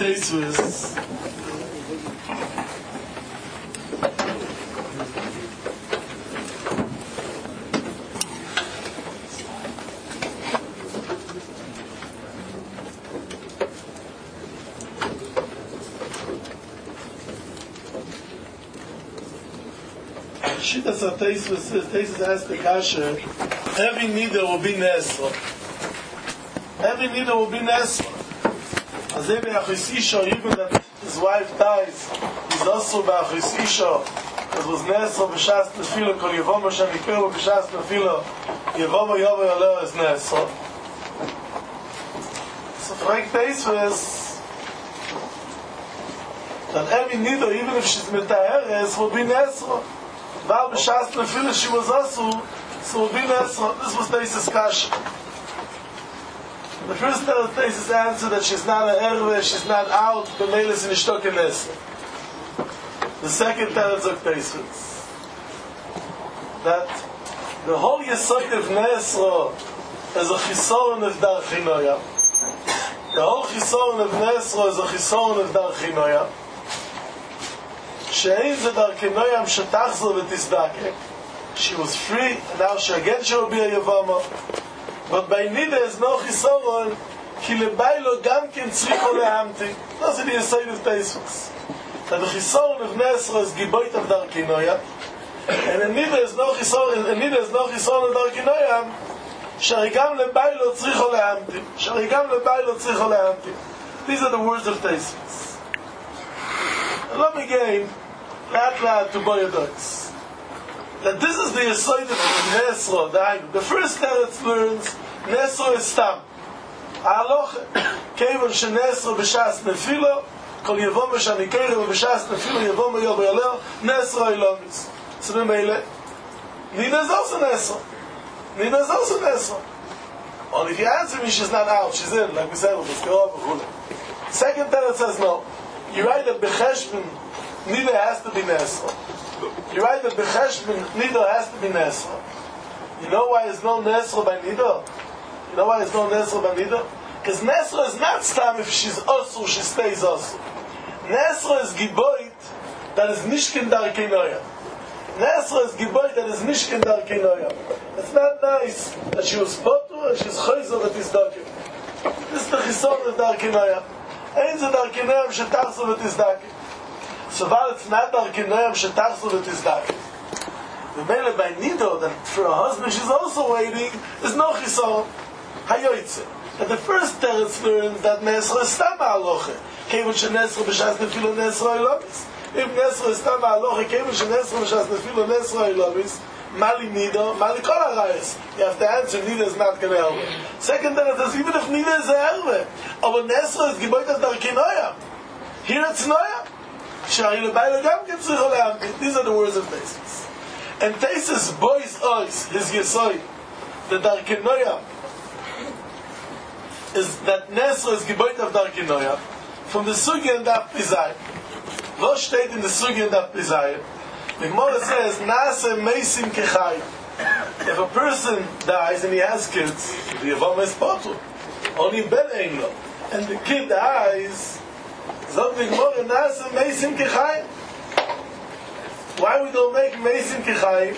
Teisvis. Shittas Teisvis asked the kasha, every nida will be Nesra. Every nida will be Nesra. As every Achis Isha, even that his wife dies, he's also by Achis Isha, that was Nesra b'shas nefila, kol Yevama shanikeru b'shas nefila, Yevama Yova Yaleh is Nesra. So Frank Teisvis, that every nida, even if she's metaheres, will be Nesra. Val b'shas nefila, she was also, so will be Nesra. This was Teisvis kasha. The first Teisvis answer that she's not an erve, she's not out, the male is in ishtok in Nesra. The second teretz of Teisvis, that the whole yesod of Nesra is a chisoron of dar chinoya. The whole chisoron of Nesra is a chisoron of dar chinoya. She'ein ze dar chinoyam shetachzor v'tizdake. She was free, and now she again she will be a Yevama. But by Nida is no chisoron, ki lebaylo gam ken tzricho lehamti. That's the yesod of Teisvis. That the chisoron of Nesra is giboit of dar chinoya, and in Nida is no chisoron of dar chinoyam, sharigam lebaylo tzricho lehamti. Sharigam lebaylo tzricho lehamti. These are the words of Teisvis. Let me gain that to Boyadois. That this is the Yesod of Nesra. The first teretz learns Nesra is Stam. Ha'aloch kevan shenesra b'shas nefila, kol Yevama shanikeru b'shas nefila, Yevama Yova Yaleh, Nesra ilomis. So the Meile, Nida is also Nesra. Nida is also Nesra. Well, if you answer me, she's not out, she's in, like we said, second teretz says no. You write that Becheshbon Nida has to be Nesra. You write that Becheshbon Nida has to be Nesra. You know why there's no Nesra by Nida? You know why there's no Nesra by Nida? Because Nesra is not Stam if she's Osur, she stays Osur. Nesra is Giboit that is Nishkin Dar Kenoya. Nesra is Giboit that is Nishkin Dar Kenoya. It's not nice that she was Potu and she's Chayzor at his Dokim. This is the Chisor of Dar Kenoya. Ein ze dar kenoyam shetachzu v'tizdake. So while it's not dar kenoyam shetachzu v'tizdake, the mele by Nido, that for a husband she's also waiting, is no chisoron. Hayoytze. And the first teretz learns that Nesra is Stam ha'aloche. Kevan shenesra b'shas nefilo Nesra ilomis. If Nesra is Stam ha'aloche, kevan shenesra b'shas nefilo Nesra ilomis, Mali Nido, Mali Kol HaRayos. You have to answer, Nida is not going to help. Second, then it says, even if Nida is a helve, aber Nesra is Giboit as Dar Kenoya. Here it's Noya. Shari Lebayla Gam Ken Tzricho Lehamti. These are the words of Teisvis. And Teisvis boys ois, his Yesoy, the Dar Kenoya, is that Nesra is Giboit of Dar Kenoya, from the Sugi and Daf Pizay. What steht in the Sugi and Daf Pizay? The Gemara says, Nase Meisim Kechai. If a person dies and he has kids, the Yevama is Potu. Only Ben Ein Lo. And the kid dies, Zog the Gemara, Nase Meisim Kechai. Why we don't make Meisim Kechai?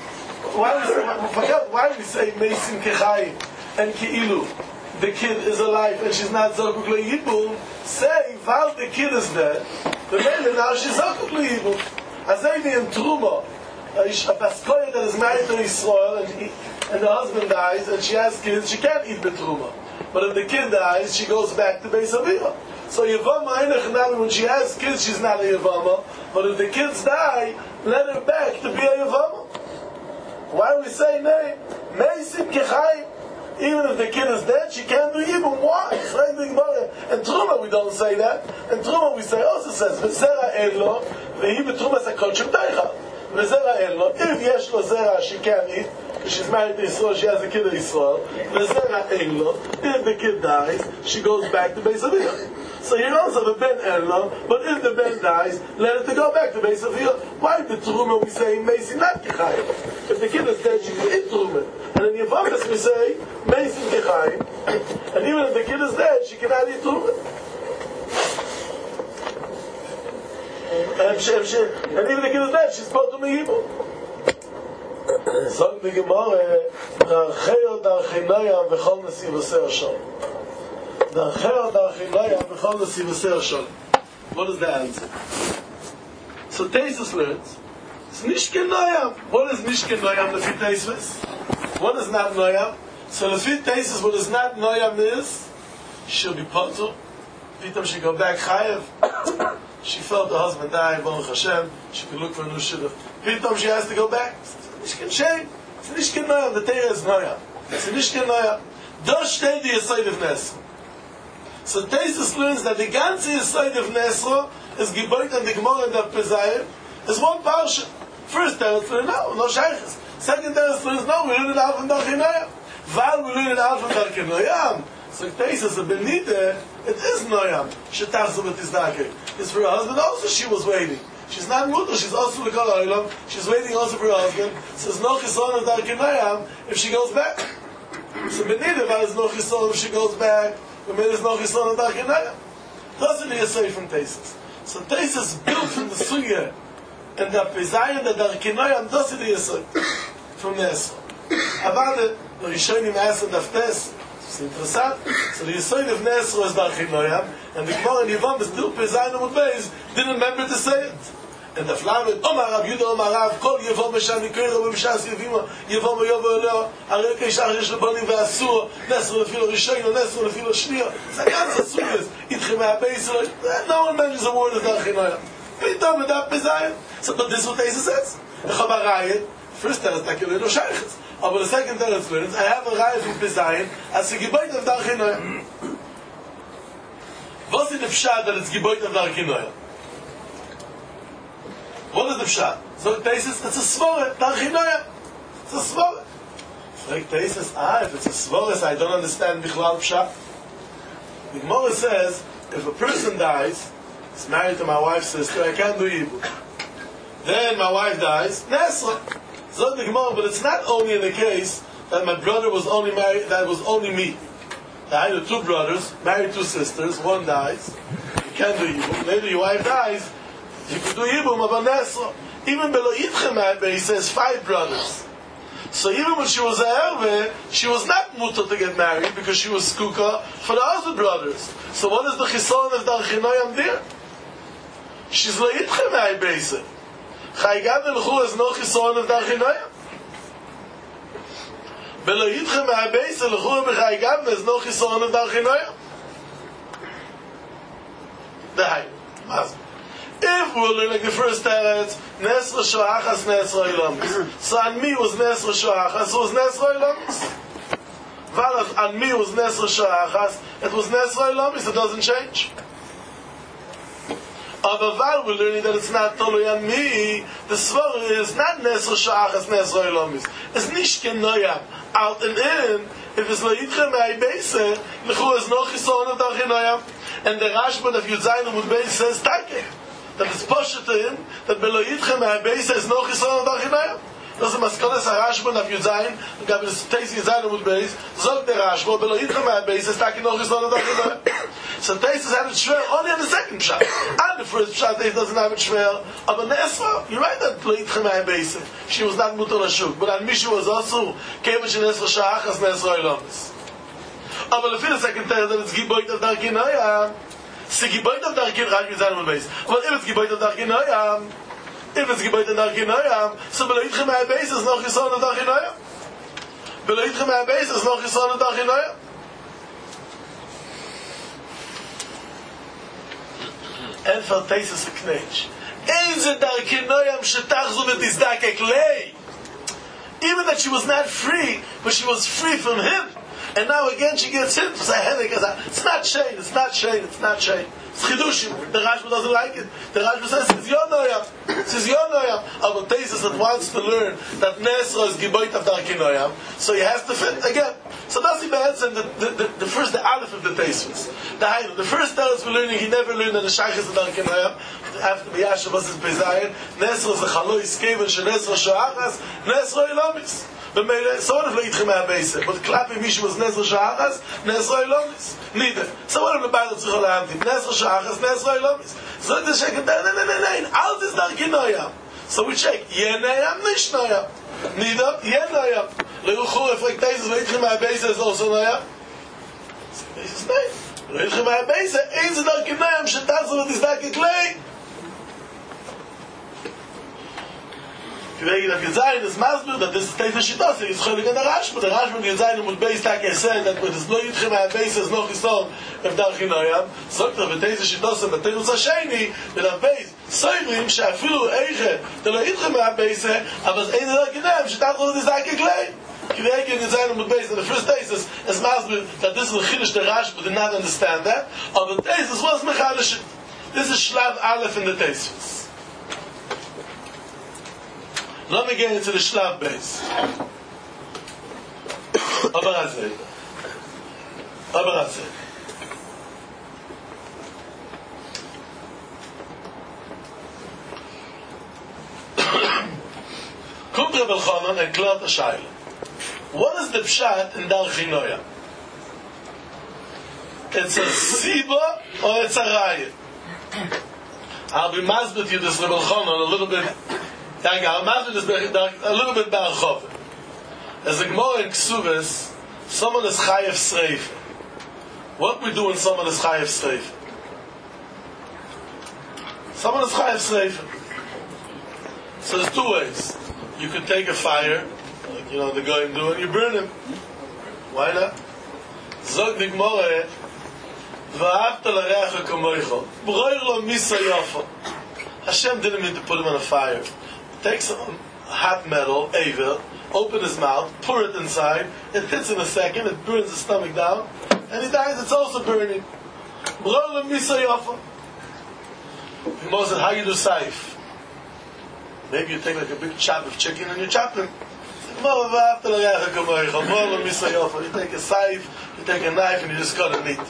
Why we say Meisim Kechai and Ki'ilu? The kid is alive and she's not Zoguk Le'Yibul. Say, while the kid is dead, the man now she's Zoguk Le'Yibul. As I in Truma, a Baskoya that is married to Israel and the husband dies and she has kids, she can't eat the Truma. But if the kid dies, she goes back to Beis Avira. So Yevama, when she has kids, she's not a Yevama. But if the kids die, let her back to be a Yevama. Why we say name? Meisim Kechayim. Even if the kid is dead, she can't do even. Why? In Truma we don't say that. In Truma we say, also says, V'zera Elo, V'hi B'Truma Sekol Shem Teicha. V'zera Elo, if yesh lo zera, she can't eat, because she's married to Israel, she has a kid in Israel. V'zera Elo, if the kid dies, she goes back to Beis Avila. So you also have a Ben Elo, but if the Ben dies, let it to go back to Beis Avila. Why the Truma we say, Meisi not Kechayim? If the kid is dead, she can eat Truma. And in Yevamis we say, Meisi Kechayim. And even if the kid is dead, she cannot eat Truma. and even the kid is dead, she's supposed to be evil. Sag the Gemara, Darcheo Darchinoyam v'chol nesivosei Hashem. Darcheo Darchinoyam v'chol nesivosei Hashem. What is the answer? So Teisus learns, it's Nishke Noyam. What is Nishke Noyam lefi Teisus? What is not Noyam? So lefi Teisus, what is not Noyam is, she'll be potter. Pitam she go back chayev. She felt the husband die, Baruch Hashem. She could look for a new shidduch. Pitam she has to go back. It's Nishke Shem. It's Nishke Noyam. The Torah is Noyam. It's Nishke Noyam. Das steht die Yesod of Nesra. So Teisus learns that the ganze Yesod of Nesra is geboit and the Gemara and the Pesayim is one parsha. First Teretz learns no shaykhs. Second Teretz learns no, we learn it out from Darchei Noyam. Val we learn it out from Darchei Noyam. So Teisus a benite, it is Noyam. Shetachzu v'tizdake. It's for her husband also she was waiting. She's not mutter, she's also l'kol ha'olam. She's waiting also for her husband. Says no chison of Darchei Noyam if she goes back. So benite, Val is no chison if she goes back. When there is no chison of Darchei Noyam. Doesn't he say from Teisus? So Teisus built from the Sugya and the Pesayim the Darchei Noyam doesn't he say from Nesra. Avade, the Rishonim asked the Daftes. It's interesting. So the Yesod of Nesra is Darchei Noyam, and the Gemara in Yivam is still Pesayim and Beis didn't remember to say it. And the Flamed, Omar Rav Yudah Omar Rav, Kol Yivam B'Shan Yikreiro B'Mishas Yivima, Yivam Yovo Elo, Arei Keishach Yesh Leboni V'Asur, Nesra Lefilo Rishon, Nesra Lefilo Shniya. It's a ganz Asuris. Itchem HaBeis, no one mentions the word of Darchei Noyam. Pitam with that Pesayim. So, but this is what Teisus says. The Chabarayit, first Teretz Takilei no Shaykhs. But the second Teretz learns, I have a Raya from Pesayim as a Geboit of Darchei Noyam. What's in the Pshat that it's Geboit of Darchei Noyam? What is the Pshat? So Teisus, it's a Svore, Darchei Noyam. It's a Svore. Like Teisus, if it's a Svore, I don't understand Bichlal Pshat. The Gemara says, if a person dies, he's married to my wife's sister, I can't do evil. Then my wife dies, Nesra. So the Gemara, but it's not only in the case that my brother was only married, that was only me. I had two brothers, married two sisters, one dies, you can't do evil. Later your wife dies, you can do evil, but Nesra. Even below Yitchem, he says 5 brothers. So even when she was a Erve, she was not mutter to get married because she was skuka for the other brothers. So what is the chison of Darchei Noyam there? She's le'itchem ha'ibese. Chaygam elchu is no chison of Darchei Noyam. Be'le'itchem ha'ibese elchu b'chaygam is no chison of Darchei Noyam. Dai. If we're learning like the first Teretz, Nesra Shoachas, Nesra Ilamis. So on me was Nesra Shoachas, so it was Nesra Ilamis. Valach, on me was Nesra Shoachas, it was Nesra Ilamis, it doesn't change. But while we're learning that it's not totally on me, the Svara is not Nesra Shoachas, Nesra Ilamis. It's Nishke Noyam, out and in, if it's Lo'itchem Ha'ibese, Lechu is no Chison of Darchei Noyam, and the Rashban of Yudzayin Amud Beis says, Take. That it's poshet to him that below Yitchem HaBeis is no chison of Darchei Noyam. Das ist Maskones HaRashban of Yudzayin, and gab es Teis Yudzayin Amud Beis, sagt der Rashban, below Yitchem HaBeis is taki no chison of Darchei Noyam. So Teis had it schwer only on the second pshat. And the first pshat, Teis doesn't have it schwer. But Nesra, you're right that below Yitchem HaBeis, she was not mutar l'shuk, but on Mishu was also, Kevish Nesra Sha'achas Nesra Ilamis. But the first second Teis that it's Giboit of Darchei Noyam, it's Giboit of Darchei Noyam. But if it's Giboit of Darchei Noyam, so below Yitchem HaBeis is no chison of Darchei Noyam. Below Yitchem HaBeis is no chison of Darchei Noyam. And for Teisus a knetch. Einze Darchei Noyam shetachzu v'tizdakek lei. Even that she was not free, but she was free from him. And now again she gets hit. It's a headache. It's not shame. It's not shame. It's not shame. It's chidushim. The Rashba doesn't like it. The Rashba says it's your noyam. It's your noyam. But Teisus that wants to learn that Nesra is giboit of Darchei Noyam, so he has to fit again. So that's the answer. The first, the aleph of the Teisus. The first Teretz we're learning, he never learned that the shaykhs of Darchei Noyam. After B'yashav was his Bezayin, Nesra is a chalois keven she Nesra shoachas, Nesra ilamis. But so what if Leitchem HaBeise? But Klapi Mishu was Nezra Shachas, Nezra Ilomis. Neither. So what if the Bible Tzrichol HaAmtiv? Nezra Shachas, Nezra Ilomis. So the check, no. All this Darki Noyam. So we check, Yenayam, Nish Noyam. Neither, Yenayam. Leuchu, if like Tezes, Leitchem HaBeise is also Noyam. This is name. Leitchem HaBeise, Ein Ze Darki Noyam, Shetazor with this Darki Klei. Wegen der Gezein des Masber, that this is Tefer Shitose, is Cholik and the Rashba. The Rashba Gezein would base like I said, that with his no Yitchem HaBeise is no Chiston of Darki Noyam. So that with Tefer Shitose, but Tefer Shasheni, with a base, Soivrim, Shafilu Eiche, the no Yitchem HaBeise, aber es Ein Ze Darki Noyam, Shetazor with this Darki Klei. Wegen Gezein would base, in the first thesis, as Masber, that this is a Chiddush the Rashba did not understand that. On the thesis was Mechalish. This is Shlav Aleph in the thesis. Let me get into the Shlav base. Abarazeh. Kommt Reb Elchanan and klärt a Shaila. What is the pshat in Darki Noyam? It's a siba or it's a raya? I'll be masbet you this Reb Elchanan a little bit. I'll imagine this a little bit Barachov. As a Gemara in Ksubis, someone is Chayev Sreif. What we do when someone is Chayev Sreif? Someone is Chayev Sreif. So there's two ways. You could take a fire, like the Goyim do, and you burn him. Why not? Zog the Gemara, V'ahavta l'reacha kamoicho, B'roir lo misa yafa. Hashem didn't mean to put him on a fire. Take some hot metal, Aver, open his mouth, pour it inside, it hits in a second, it burns his stomach down, and he dies, it's also burning. B'roir lo misa yafa. Gemara said, how you do saif? Maybe you take like a big chop of chicken and you chop him. You take a saif, you take a knife, and you just cut the meat.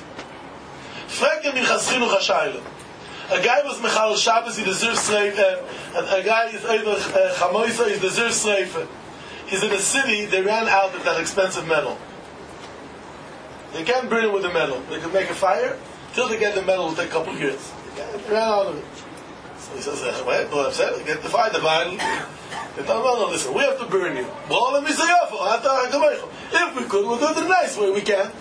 A guy was Mechal Shabbos, he deserves Sreifa, and a guy is over Chamoisa, he deserves Sreifa. He's in a city, they ran out of that expensive metal. They can't burn it with the metal. They can make a fire, till they get the metal, it will take a couple of years. They ran out of it. So he says, wait, don't upset, get the fire, the vinyl. They tell him, no, listen, we have to burn you. If we could, we'll do it the nice way, we can.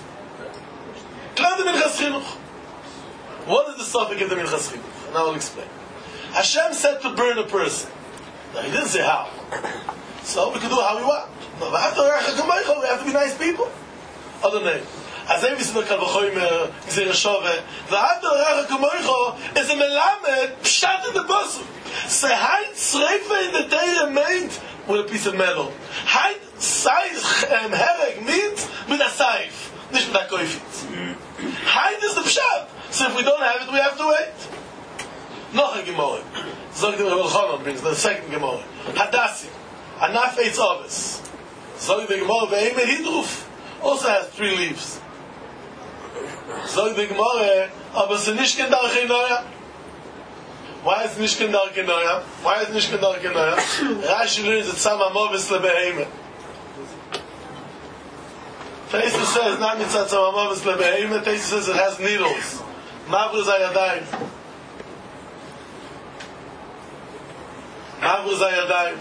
What is the suffix of the Minchas Chinuch? And I will explain. Hashem said to burn a person. Now, he didn't say how. So we can do it how we want. No, we have to be nice people. Other name. As I said, Kal V'chomer, Gzeira Shove, V'ahavta l'reacha kamoicho is a melamed pshat in the bosom. Say, Hein Sreifa in the Torah made with a piece of metal. Hein Saif Hereg means with a saif, nicht mit a koifit. Hein is the pshat. So if we don't have it, we have to wait. Noch a Gemara. Zog the Reb Elchanan brings the second Gemara. Hadassi. Anaf Eitz Oves. Zog the Gemara Ve'eme Hidruf. Also has 3 leaves. Zog the Gemara. Aber es ist nicht kein Darkei Noyam. Why is it nicht kein Darkei Noyam? Why is it nicht kein Darkei Noyam? Rashi learns that Tzam HaMoves LeBeheme. Taisa says not mitzat Tzam HaMoves LeBeheme. Taisa says it has needles. Mavruz Ayadayim. Mavruz Ayadayim.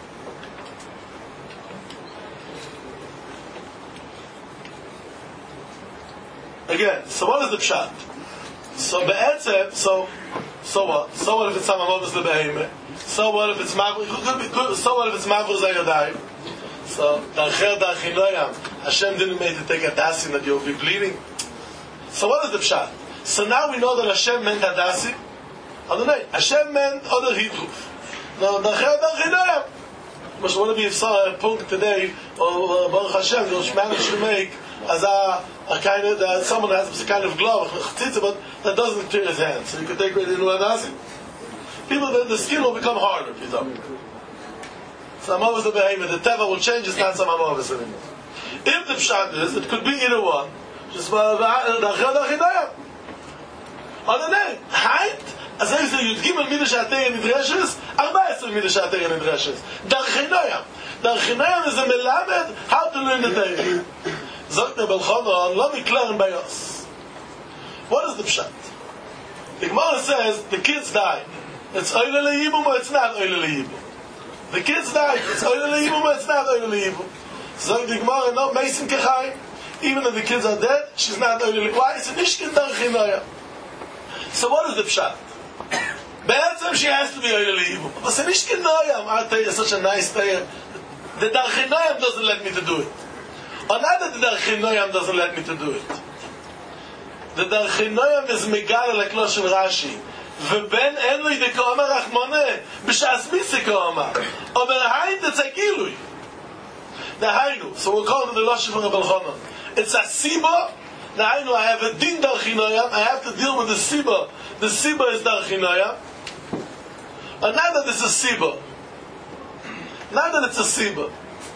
Again, so what is the pshat? So be'etzem, so what? So what if it's Samamovis LeBeheme? So what if it's Mavruz? So what if it's Mavruz Ayadayim? So Darcher Darchi Noyam. Hashem didn't make to take a dasim that you'll be bleeding. So what is the pshat? So now we know that Hashem meant Hadassi. Adonai, Hashem meant other Hidruf. Now, Darcher Darchi Noyam. But what if you saw a punkt today, or Baruch Hashem, you'll manage to make as a kind of, someone has a kind of glove, but that doesn't clear his hands. So you can take it into Hadassi. People, the skin will become harder, you know. Samavis the behavior, the teva will change, it's not Samavis anymore. If the pshat is, it could be either one. Just Darcher Darchi Noyam. On the name, height, אז זה י"ג מידה שהתרא נדרשת, 14 מידה שהתרא נדרשת. דרכי נוים. דרכי נוים זה מלמד how to learn the תרא. זאת רבי אלחנן, לא מקלרן ביוס. What is the pshat? The Gemara says, the kids die. It's oile leyibum or it's not oile leyibum. The kids die. It's oile leyibum or it's not oile leyibum. So the Gemara, no, Mason kechayim. Even if the kids are dead, she's not oile leyibum. Why? It's a nishkin darchi noya. So what is the pshat? Be'etzem she has to be oile leyibum. But it's a nishkin noya. Our tayah is such a nice tayah. The darchi noya doesn't let me to do it. Or not that the darchi noya doesn't let me to do it. The darchi noya is megal leklo shel Rashi. ובן אין לו ידי כאומר רחמונה בשעס מיסי כאומר אבל היין זה גילוי דהיינו so we'll call it the Lashon from Reb Elchanan. It's a siba דהיינו I have a din darchi noya I have to deal with the siba is darchi noya and not that it's a siba not that it's a siba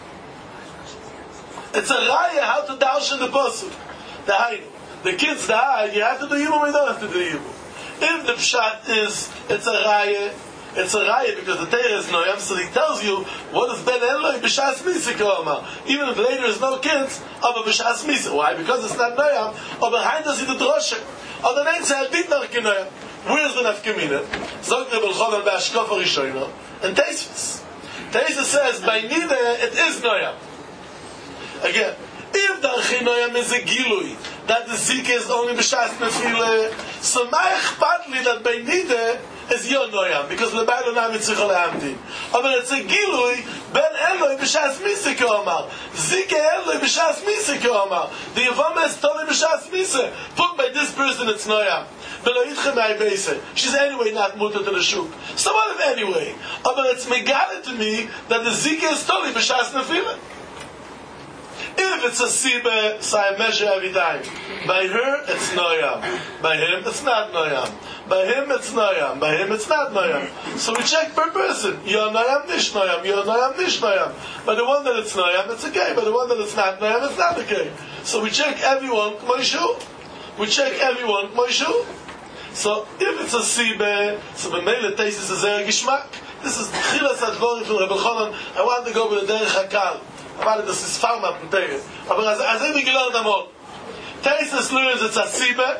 it's a raya how to darshan the pasuk דהיינו the kids die you have to do yibum you don't have to do yibum. If the pshat is, it's a raya because the Torah is noyam, so he tells you, what is ben eloi b'shas misa k'omar? Even if later is no kids, aber b'shas misa. Why? Because it's not noyam, or behind us is the droshe. Or the name says, dit nach k'noyam. Where's the nafkamina? Zog Reb Elchanan b'ashkofa rishono, and Tosfos. Tosfos says, by nida, it is noyam. Again, if the Archinoyam is a gilui, that the Zika is only b'shas nefile, so my echpatli that by nida is your noyam, because lebaylo na mitzricha lehamtin. But it's a gilui, ben eloi b'shas misa k'omar, Zika eloi b'shas misa k'omar. The Yavama is totally b'shas misa. Put by this person it's noyam. She's anyway not mutter to the shuk. So what if anyway? But it's megala to me that the Zika is totally b'shas nefile. If it's a siba, so I measure every time. By her, it's noyam. By him, it's not noyam. By him, it's noyam. By him, it's not noyam. So we check per person. You're noyam, nish noyam. You're noyam, nish noyam. But the one that it's noyam, it's okay. But the one that it's not noyam, it's not okay. So we check everyone, Moishu. We check everyone, Moishu. So if it's a siba, so the mele taste is a zer gishmak. This is chilas advorim from Reb Elchanan. I want to go with the derech hakal. אבל das ist Pharma von Teire. Aber als ich gelernt habe, Tosfos learns it's a siba.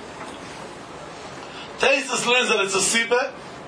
Tosfos learns that it's a siba.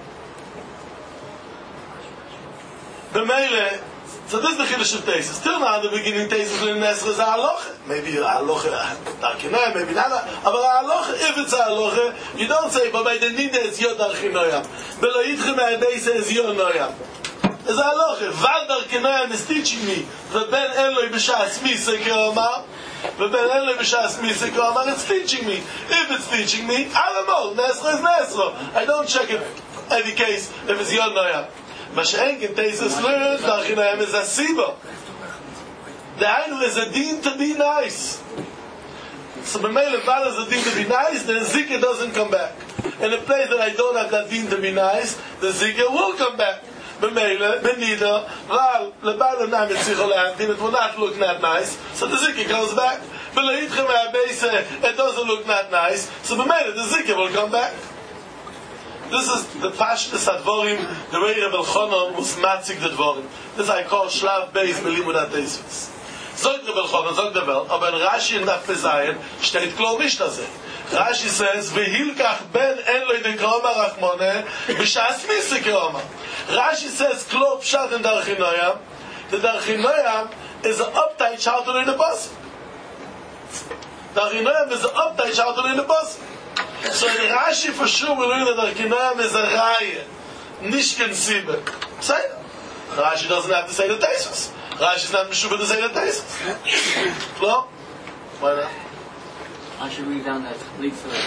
The Meile, so this is the Chiddush of Tosfos. Still now at the beginning, Tosfos learns Nesra is a halacha. Maybe a halacha, Darkinah, maybe not. But a halacha, if it's a halacha, you don't say, but by the Nida it's your Darkinoyam. Belo Yitchem Ha'abeisa is your Noyam. Is a halacha. Val Darkinoyam is teaching me that Ben Eloi b'shas misa k'omar, but Ben Eloi b'shas misa k'omar, it's teaching me. If it's teaching me, Alamol, Nesra is Nesra. I don't check it every case if it's your Noyam. Mashenk in Tosfos learns Darkinoyam is a siba. The Ainu is a din to be nice. So B'meile Val is a din to be nice, then Zika doesn't come back. In a place that I don't have that din to be nice, the Zika will come back. B'meile, Benida, Val, Lebaylo na mitzricha lehamtin, it will not look that nice, so the Zika goes back. B'leitchem ha'abeisa, it doesn't look that nice, so B'meile, the Zika will come back. This is the Pashtus Advorim, the way Reb Elchanan was matzik the Dvorim. This I call Shlav Beis Melimud HaTosfos. Zog Reb Elchanan, zog the Welt, aber in Rashi in Daf Pezayin steht klar nicht das. Rashi says, V'hilkach ben en lo yidekoma rachmone, b'shas misa keoma. Rashi says, klar pshat in Darkinoyam. The Darkinoyam is an uptight child to learn the bus. Darkinoyam is an uptight child to learn the bus. So in Rashi for sure we learn that Darkinoyam is a raya, nishken sibe. Say it. Rashi doesn't have to say the Tosfos. Rashi is not Meshuba to say the Tosfos. No? Why not? I should read down that leaks of it.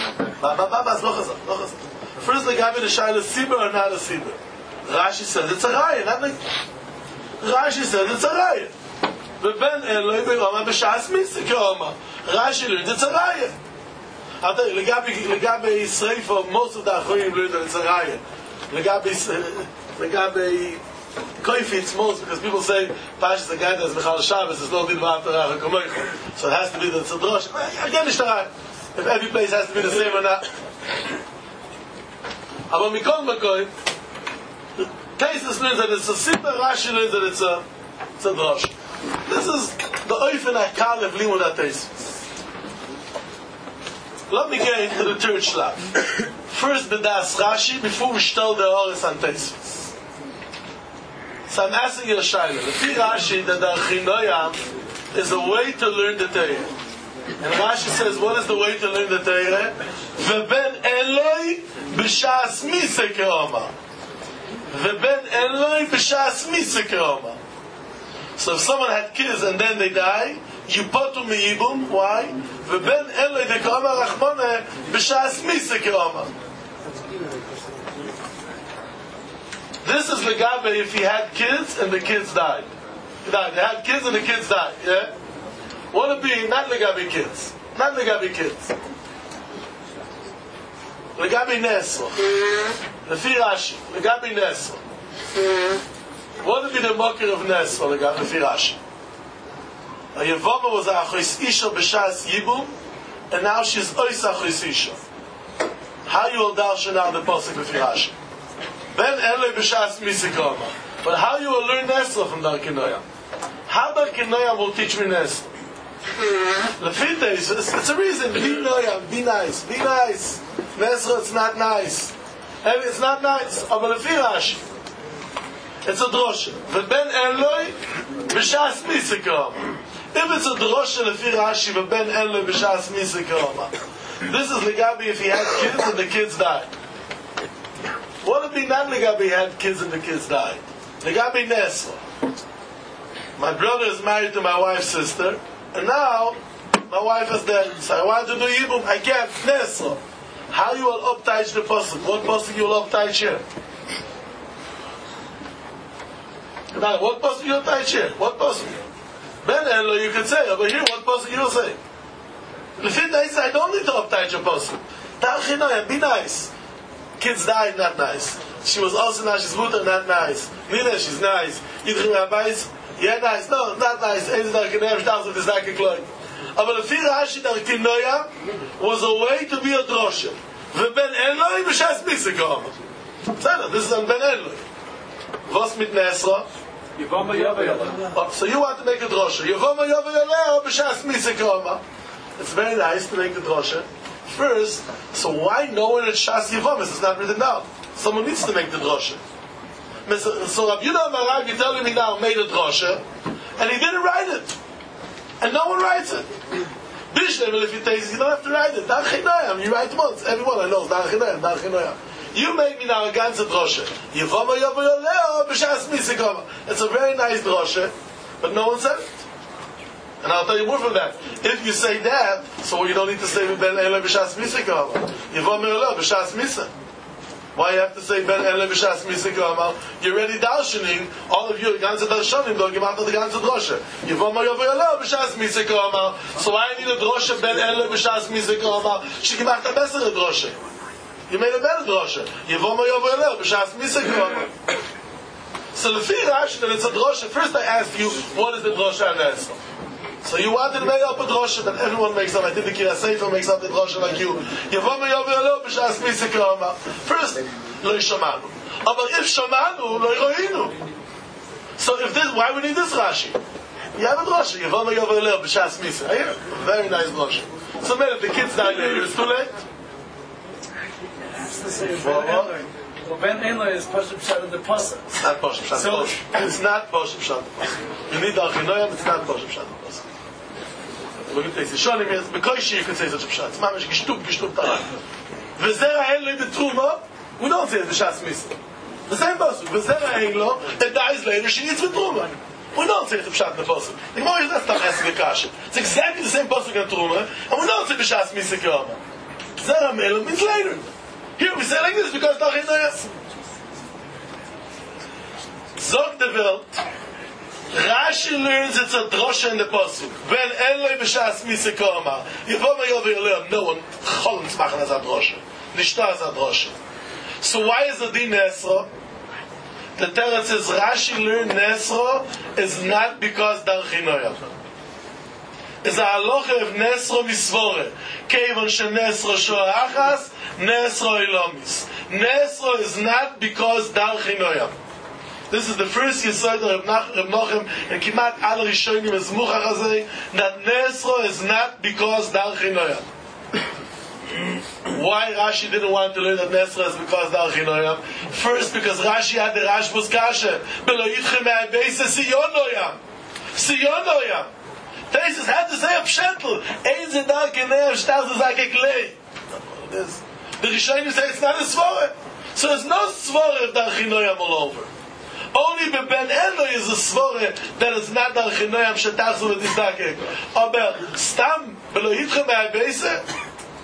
First the guy with the shayla sibe or not a sibe. Rashi says it's a raya, not like Rashi says it's a raya. V'ben eloi b'yoma b'shas misa keoma. Rashi learns it's a raya. I'll tell you, Legabe Yisrael, for most of the Achoyim learn that it's a raya. Legabe Koifitz most, because people say, Pashas the guy that's Bechal Shabbos is no din v'atar ha'chakomoicha. So it has to be the Tzadrosh. Again, it's a raya. If every place has to be the same or not. Aber Mikol Makoi, Taisus learns that it's a simple, Rashi learns that it's a drosh. This is the Oifen Hakal of Limud HaTaisus. Let me get into the third shlaf. First, the Das Rashi, before we start the Oris on Taisus. So I'm asking you a shayla. The Fi Rashi, that the Archinoyam is a way to learn the Torah. And Rashi says, what is the way to learn the Torah? V'ben Eloi b'shas misa ke'oma. V'ben Eloi b'shas misa ke'oma. So if someone had kids and then they die, you potu miyibum. Why? V'ben Eloi de'ke'oma rachmone b'shas misa ke'oma. This is legabe if he had kids and the kids died. They had kids and the kids died. Yeah? Want to be not legabe kids. Not legabe kids. Legabe Nesro. Lefi Rashi. Legabe Nesro. What would be the mocker of Nesro? Lefi Rashi. A Yevama was a Achois Isha b'shas Yibum, and now she's Ois Achois Isha. How you will darshan now the pasuk Lefi Rashi? Ben Eloi b'shas Misikoma. But how you will learn Nesro from Darkinoyam? How Darkinoyam will teach me Nesro? Lefite, it's a reason. Be noyam, be nice, be nice. Nesro, it's not nice. And it's not nice. But Lefi Rashi, it's a drosha. V'ben Eloi b'shas Misikoma. If it's a drosha Lefi Rashi, v'ben Eloi b'shas Misikoma, this is legabi if he had kids and the kids died. What if he not legabi he had kids and the kids died? Legabi Nesro. My brother is married to my wife's sister, and now my wife is dead. So I want to do Yibum. I can't. Nesro. How you will uptight the pasuk? What pasuk you will uptight here? Now, what pasuk you will uptight here? What pasuk? Ben Eloi you could say, over here, what pasuk you will say? I don't need to uptight your pasuk. Tarchinoyam, be nice. Kids died, not nice. She was also now, she's mutter, not nice. Nina, she's nice. Yidchim Rabbis, yeah, nice. No, not nice. Ain't Darkinoyam, shtaus is not gekloid. But the Fi Rashi Darkinoyam was a way to be a drosha. V'ben Eloi b'shas Misikoma. This is on Ben Eloi. Vos mit Nesra? Yevama Yovayoleh. So you want to make a drosha. Yevama Yovayoleh b'shas Misikoma. It's very nice to make the drosha. First, so why no one at Shas Yevamis is not written down? Someone needs to make the drosha. So Rabbi Yehuda Amarav, you're telling me now, made a drosha, and he didn't write it. And no one writes it. Bishlevel, if you take it, you don't have to write it. Dar Chinoyam, you write once. Everyone I know is Dar Chinoyam, Dar Chinoyam. You make me now a ganze drosha. Yevama Yovayoleh b'shas Misikoma. It's a very nice drosha, but no one said it. And I'll tell you more from that. If you say that, so you don't need to say Ben Eloi b'shas Misikoma. Yevama Yovayoleh b'shas Misa. Why you have to say Ben Eloi b'shas Misikoma? You're already darshaning. All of you, ganze darshanim, don't give out the ganze drosha. Yevama Yovayoleh b'shas Misikoma. So why I need a drosha Ben Eloi b'shas Misikoma? She give out the best of the drosha. You made a better drosha. Yevama Yovayoleh b'shas Misikoma. So the Fi Rashi that it's a drosha. First I asked you, what is the drosha and Nesro? So you wanted to make up a drosha that everyone makes up. I think the Kira Sefer makes up the drosha like you. Yevama Yovayoleh b'shas Misikoma. First, lo shamanu. But if shamanu, lo roinu. So if this, why we need this Rashi? You have a drosha. Yevama Yovayoleh b'shas Misikoma. Very nice drosha. So man, if the kids die later, it's too late. Ben Eloi is Pashup Shad of the Pasuk. It's not Pashup Shad of the Pasuk. It's not Pashup Shad of the Pasuk. You need Darkinoyam, it's not Pashup Shad of the Pasuk. Look at this. Shonim is, Bekoishi you can say such a Pshat. It's mamish gishtub tarak. V'zera Eloi betruma, we don't say it b'shas Misa. The same Pasuk. V'zera Eloi, it dies later, she needs betruma. We don't say it b'shat the Pasuk. The Gemara is not stop asking the kasha. It's exactly the same Pasuk in Truma, and we don't say b'shas Misa ke'oma. Zera Eloi means later. Here we say like this because Darkinoyam. Zog the Welt. Rashi learns it's a drosha in the pasuk. Ben Eloi b'shas Misikoma. Yevama Yovayoleh. No one cholens machen as a drosha. Nishta as a drosha. So why is the din Nesro? The Teretz says Rashi learned Nesro is not because Darkinoyam. is a halacha of Nesro Misvore. Kevon shenesro shoa achas, Nesro ilomis. Nesro is not because dar chinoyam. This is the first yesod of Reb Nochem and Kimat al Rishonim is muchach hazeh, that Nesro is not because dar chinoyam. Why Rashi didn't want to learn that Nesra is because Dar Chinoyam? First, because Rashi had the Rashbus Kasha. Belo Yitchem Me'abeise Siyonoyam. Siyonoyam. Taisus had to say a pshentel. Ein ze Dar Chinoyam, Shtaz is like a clay. The Rishonim say it's not a svore. So there's no svore of Dar Chinoyam all over. Only Ben Eloi is a svore that it's not Dar Chinoyam, Shetach Zu V'Tizdakek. Aber Stam, Belo Yitchem Me'abeise,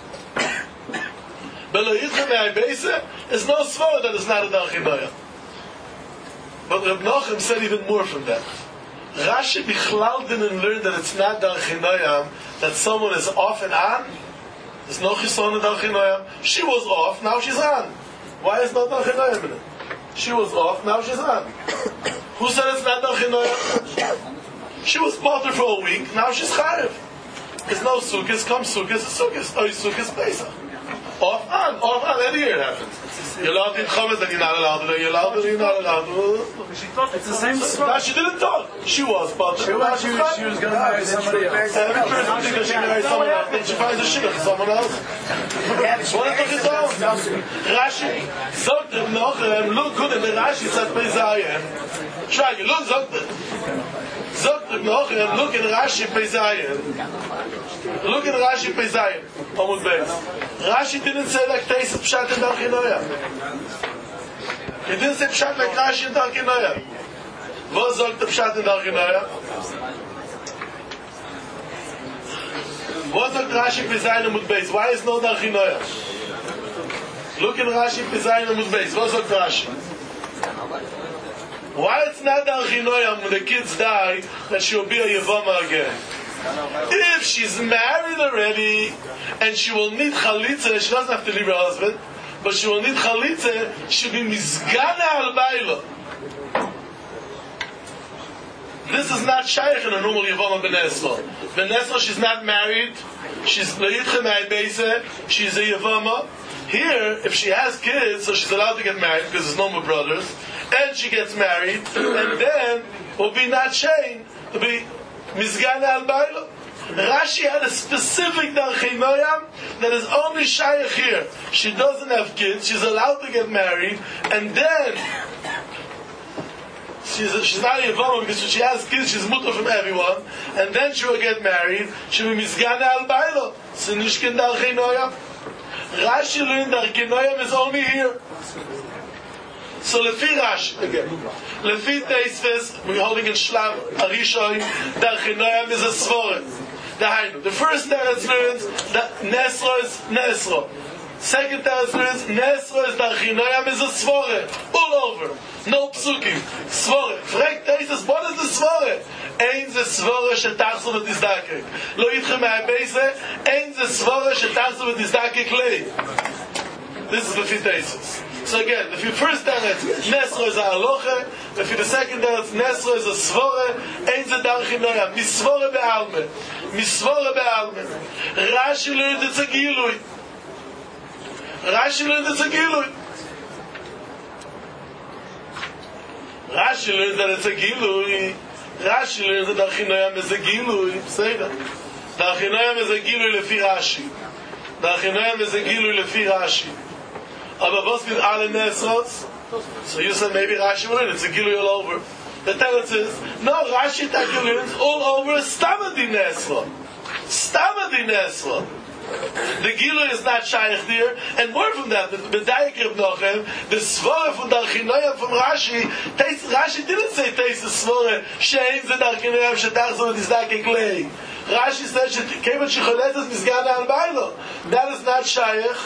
there's no svara that is not a Dar Chinoyam. But Reb Nochem said even more from that. Rashi Bichlal didn't learn that it's not Dar Chinoyam, that someone is off and on. There's no chison in Dar Chinoyam. She was off, now she's on. Why is no Dar Chinoyam in it? She was off, now she's on. Who said it's not Dar Chinoyam? She was potter for a week, now she's charev. There's no sukkahs, come sukkahs, sukkahs. Oh, sukkahs Pesach. Off on, every year it happens. You're allowed to eat chametz, then you're not allowed to, you're allowed to, you're not allowed to. She thought it's the same story. Now she didn't talk. She was, but She was going to marry somebody else. every person thinks that she married someone else, then she finds a shidduch to someone else. What is it all? Rashi, sagt Reb Nochem, look good at the Rashi says Bezayin. Try it, look, sagt Reb Nochem, look in Rashi Bezayin. Look in Rashi Bezayin. Amud Beis. Rashi didn't say like Teis Pshat in Dar Chinoyam. He didn't say Pshat like Rashi in Dar Chinoyam. What sagt the Pshat in Dar Chinoyam? What sagt Rashi Bezayin Amud Beis? Why is no Dar Chinoyam? Look in Rashi Bezayin Amud Beis. What sagt Rashi? Why it's not Dar Chinoyam when the kids die that she will be a Yevama again? If she's married already and she will need chalitza, she doesn't have to leave her husband, but she will need chalitza, she'll be mizgana al bailo. This is not shaykh in a normal Yevama Ben Esra. Ben Esra, she's not married, she's le'yitche me'abeise, she's a Yevama. Here, if she has kids, so she's allowed to get married because there's no more brothers, and she gets married, and then will be not shame to be Mizgana al-Bailo. Rashi had a specific Dar Chinoyam that is only shaykh here. She doesn't have kids, she's allowed to get married, and then she's not a Yevama because when she has kids, she's mutter from everyone, and then she will get married, she will be Mizgana al-Bailo. So Nishkin Dar Chinoyam. Rashi learned Dar Chinoyam is only here. So Lefi Rashi again. Lefi Teisves, we're holding in Shlav Arishon, Dar Chinoyam is a svore. The first teretz learns that Nesro is Nesro. Second teretz learns Nesro is Dar Chinoyam is a svore. All over. No psukim. Svore. Frag Teisves, what is the svore? Ein ze svore shetachzu v'tizdakek. Lo yitchem me'abeise, ein ze svore shetachzu v'tizdakek lei. This is Lefi Teisves. So again, if you first teretz, Nesro is a haloche, if you the second teretz, Nesro is a svore, ein ze Dar Chinoyam, misvore be'alme. Misvore be'alme. Rashi learned it's a gilui. Rashi learned it's a gilui. Rashi learned that it's a gilui. Rashi learned that Dar Chinoyam is a gilui. Say that. Dar Chinoyam is a gilui lefi Rashi. Dar Chinoyam is a gilui lefi Rashi. Aber was with alle Nesros? So you said maybe Rashi will learn. It's a gilui all over. The teretz is, no, Rashi learns all over Stamadi Nesro. Stamadi Nesro. The gilui is not shaykh there, and more from that, the B'dayik Reb Nochem, the svore from Dar Chinoyam from Rashi, Rashi didn't say Teis the svore, she'ein ze Dar Chinoyam shetachzu v'tizdakek lei. Rashi said, kevet shecholetes mizgana al bailo. That is not shaykh.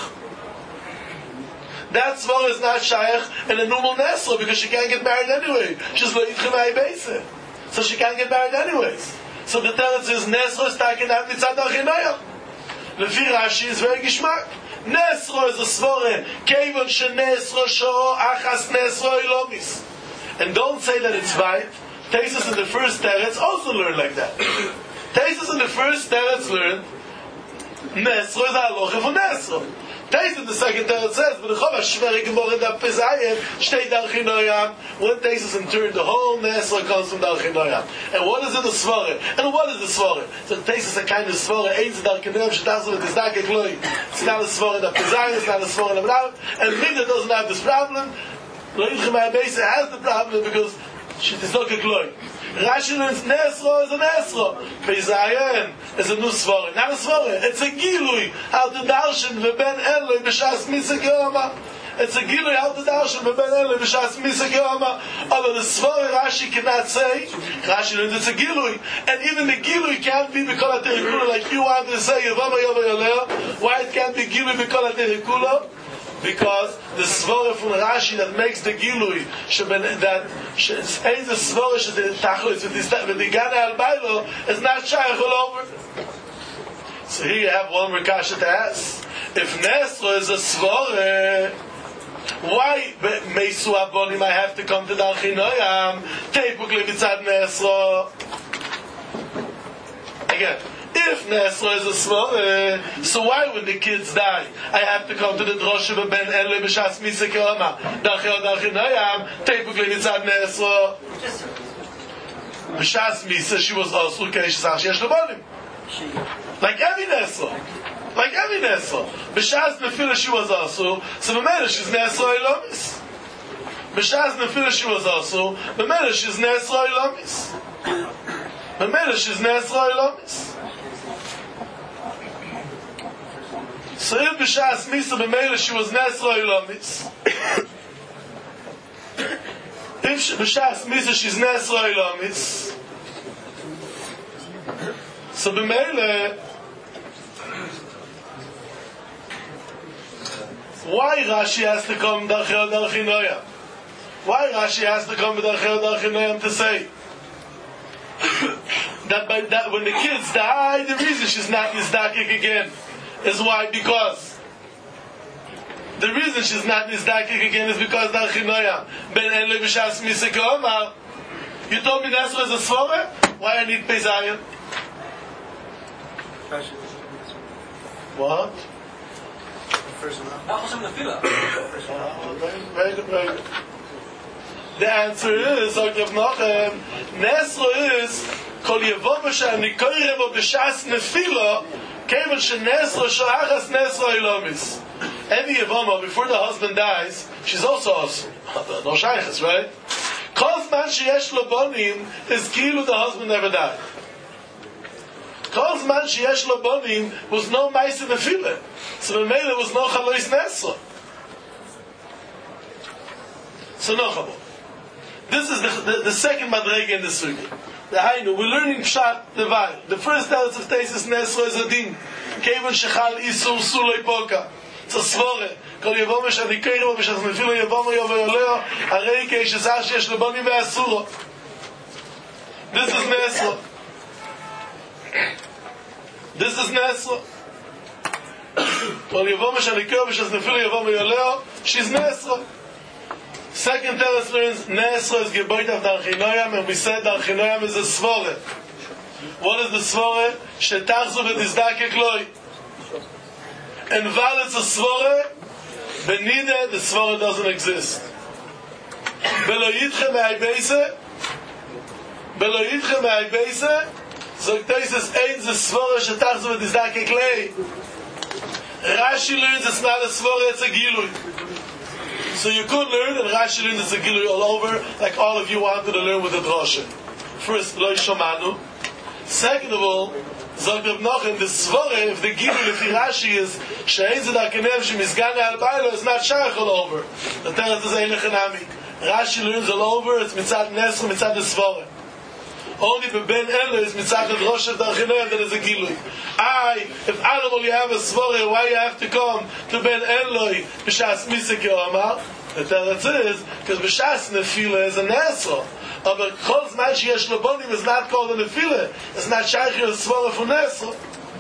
That svore is not shaykh in a normal nesro because she can't get married anyway. She's lo yitchem me'abeise. So she can't get married anyways. So the teretz is nesro is taken out mitzad Dar Chinoyam. Lefi Rashi is very gishmak. Nesro is a svore. Kevon shenesro sho'o achas nesro ilomis. And don't say that it's right. Tesis in the first teretz also learn like that. Taisus in the first teretz learned, Nesro is a halacha for Nesro. Taisus in the second teretz says, but the Chava Shveri Gemara in the Pesayim, Shtei Darchinoyam, when Taisus in turn, the whole Nesro comes from Darchinoyam. And what is in the Svara? And what is the Svara? So Taisus is a kind of Svara, Eitz Darchinoyam, Shetazim, it is not a Kloi. It's not a Svara in the Pesayim, it's not a Svara in the Blau, and Mida doesn't have this problem. Loitchem HaBeisa has the problem because she is not a Kloi. Rashi learns Nesro is a Nesro. Pezayin is a new Svara. Not a Svara. It's a Gilui. How to darshan v'ben Eloi b'shas Misa Geoma. It's a Gilui how to darshan v'ben Eloi b'shas Misa Geoma. Although the Svara Rashi cannot say, Rashi learns it's a Gilui. And even the Gilui can't be B'kol HaTerikula like you wanted to say, Yavama Yava Yaleo. Why it can't be Gilui B'kol HaTerikula? Because the svara from Rashi that makes the gilui that ain't the svara the tachlis with the gana al bailo is not shaykh all over. So here you have one rekasha to ask: if Nesro is a svara, why meisu abonim I have to come to Darchinoyam? Teipukli mitzad Nesro again. If Nesro is a svara, so why when the kids die I have to come to the drosha of Ben Eloi b'shas Misa Geoma? Darchinoyam, Teipukli mitzad Nesro. B'shas Misa she was also Keishasach sheyesh lebanim. Like every Nesro. B'shas Nefila she was also, so b'mela she's Nesro Elomis. B'shas Nefila she was also, b'mela she's Nesro Elomis. So if b'shas Misa b'mela she was Nesro Elomis, if b'shas Misa she's Nesro Elomis, so b'mela, why Rashi has to come Darchinoyam? Why Rashi has to come Darchinoyam to say that when the kids die, the reason she's not nizdakik again is why? Because the reason she's not nizdakik again is because Darchinoyam Ben Eloi b'shas Misa Geoma. You told me Nesro is a svara? Why I need Pezayin? What? Very good. The answer is, Nesro is Kol Yevama Shani Koyreva b'shas Nefila Kevan sheNesro Shoachas Nesro Elomis. Every Yevama before the husband dies, she's also no shaychas, right? Kol Zman sheyesh lo bonim is kilu the husband never died. Kol Zman sheyesh lo bonim was no Ma'aseh Nefila. So the Mele was no Chalois Nesro. So no Chabo. This is the second Madrega in the Sugi. The Hainu, we're learning Pshat Devai. The first teretz of Taisus Nesro is a din. Kevan shechal isur sulei poka. It's a svore. Kol Yevama shani keireva b'shas nefila Yevama yoveleo arei keishesach sheyesh leboni ve'asuro. This is Nesro. Kol Yevama shani keireva b'shas nefila Yevama yoveleo. She's Nesro. Second teretz learns Nesro is geboit of Darchinoyam, and we said Darchinoyam is a svore. What is the svore? Shetachzu v'tizdakek loi. And while it's a svore, benide the svore doesn't exist. Belo yitchem me'aybeise, so Taisus ain't the svore shetachzu v'tizdakek loi. Rashi learns it's not a svore, it's a gilui. So you could learn, and Rashi learns it's a gilui all over, like all of you wanted to learn with the drosha. First, lo shomanu. Second of all, Zog Reb Nochen, the svore, if the gilui, if the Rashi is, she'ein zedak enev shemizgane al bailo, it's not shaykh all over. The teretz is ein lechanami. Rashi learns all over, it's mitzad Nesro, mitzad the svore. Only Ben Eloi is mitzad the drosha Darchinoyam that is a gilui. If animal you have a svore, why you have to come to Ben Eloi b'shas Misa Geoma? The teretz is because b'shas Nefila is a Nesro. But Kol Zman sheyesh lebanim is not called a Nefila. It's not shaykh a svore for Nesro.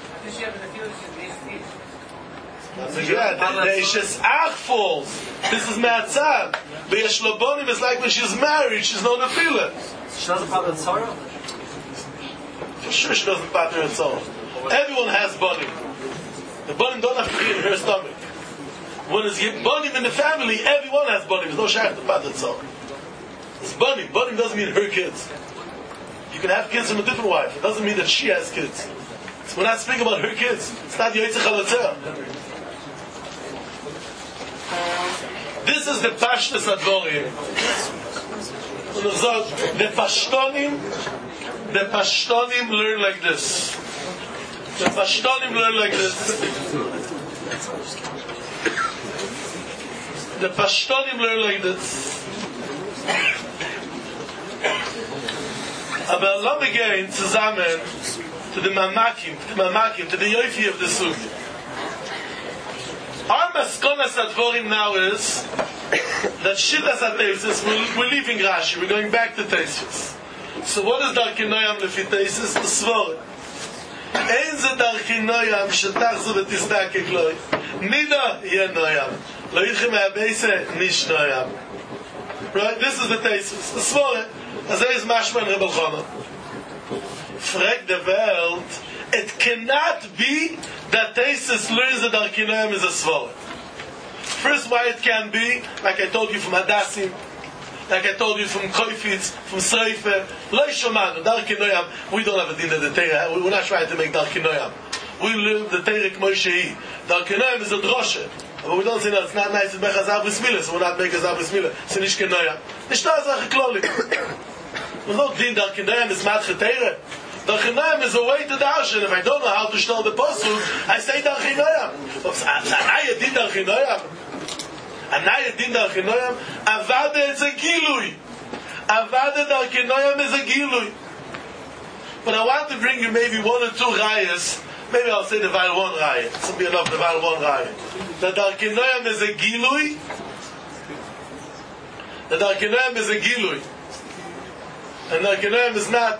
The Ishes Ach falls. This is Me'atzad. But yesh lebanim is like when she's married. She's no Nefila. She doesn't have the Torah? for sure she doesn't pater herself. Everyone has bonim. The bonim don't have to be in her stomach. When it's bonim in the family, everyone has bonim. There's no shayach to pater herself. It's bonim. Bonim doesn't mean her kids. You can have kids from a different wife. It doesn't mean that she has kids. So we're not speaking about her kids. It's not yoytzeh chalatzeh. This is the pashtus advorim. The Pashtonim learn like this. The Pashtonim learn like this. The Pashtonim learn like this. Aber lass mich gehen zusammen to the Mamakim, to the Yofi of the Sugi. Our Maskonas Advorim now is that Shittas HaTeisus, we're leaving Rashi, we're going back to Teisus. So what is Darkei Noyam Lefi Teisus? The Svor. Ein ze Darkei Noyam shetachzu v'tizdakek loi. Nida yeh Noyam. Lo yitchem ha'beise nish Noyam. Right? This is the Teisus. The Svor. As is Mashman Rebbe Elchanan. Frag the world, it cannot be that Teisus learns that Darkei Noyam is a Svor. First, why it can be, like I told you from Hadassim, like I told you from Koifitz, from Sreifer, Loi Shomanu, Darkei Noyam, we don't have a din of the Torah, we're not trying to make Darkei Noyam. We live the Torah K'mo Shehi. Darkei Noyam is a droshe. But we don't say that it's not nice to make Chazal B'Smilah, so we're not making Chazal B'Smilah. It's Nish K'noyam. Nish Ta'azach Klolik. There's no din Darkei Noyam is Matche Torah. Darkei Noyam is a way to darshan. If I don't know how to shtel the posuk, I say Darkei Noyam. Anaya din Darkei Noyam. Anaya din Darkei Noyam. Avada is a gilui. Avada Darkei Noyam is a gilui. But I want to bring you maybe one or two rayas. Maybe I'll say the Val 1 raya. This will be enough, the Val 1 raya. The Darkei Noyam is a gilui. The Darkei Noyam is a gilui. And Darkei Noyam is not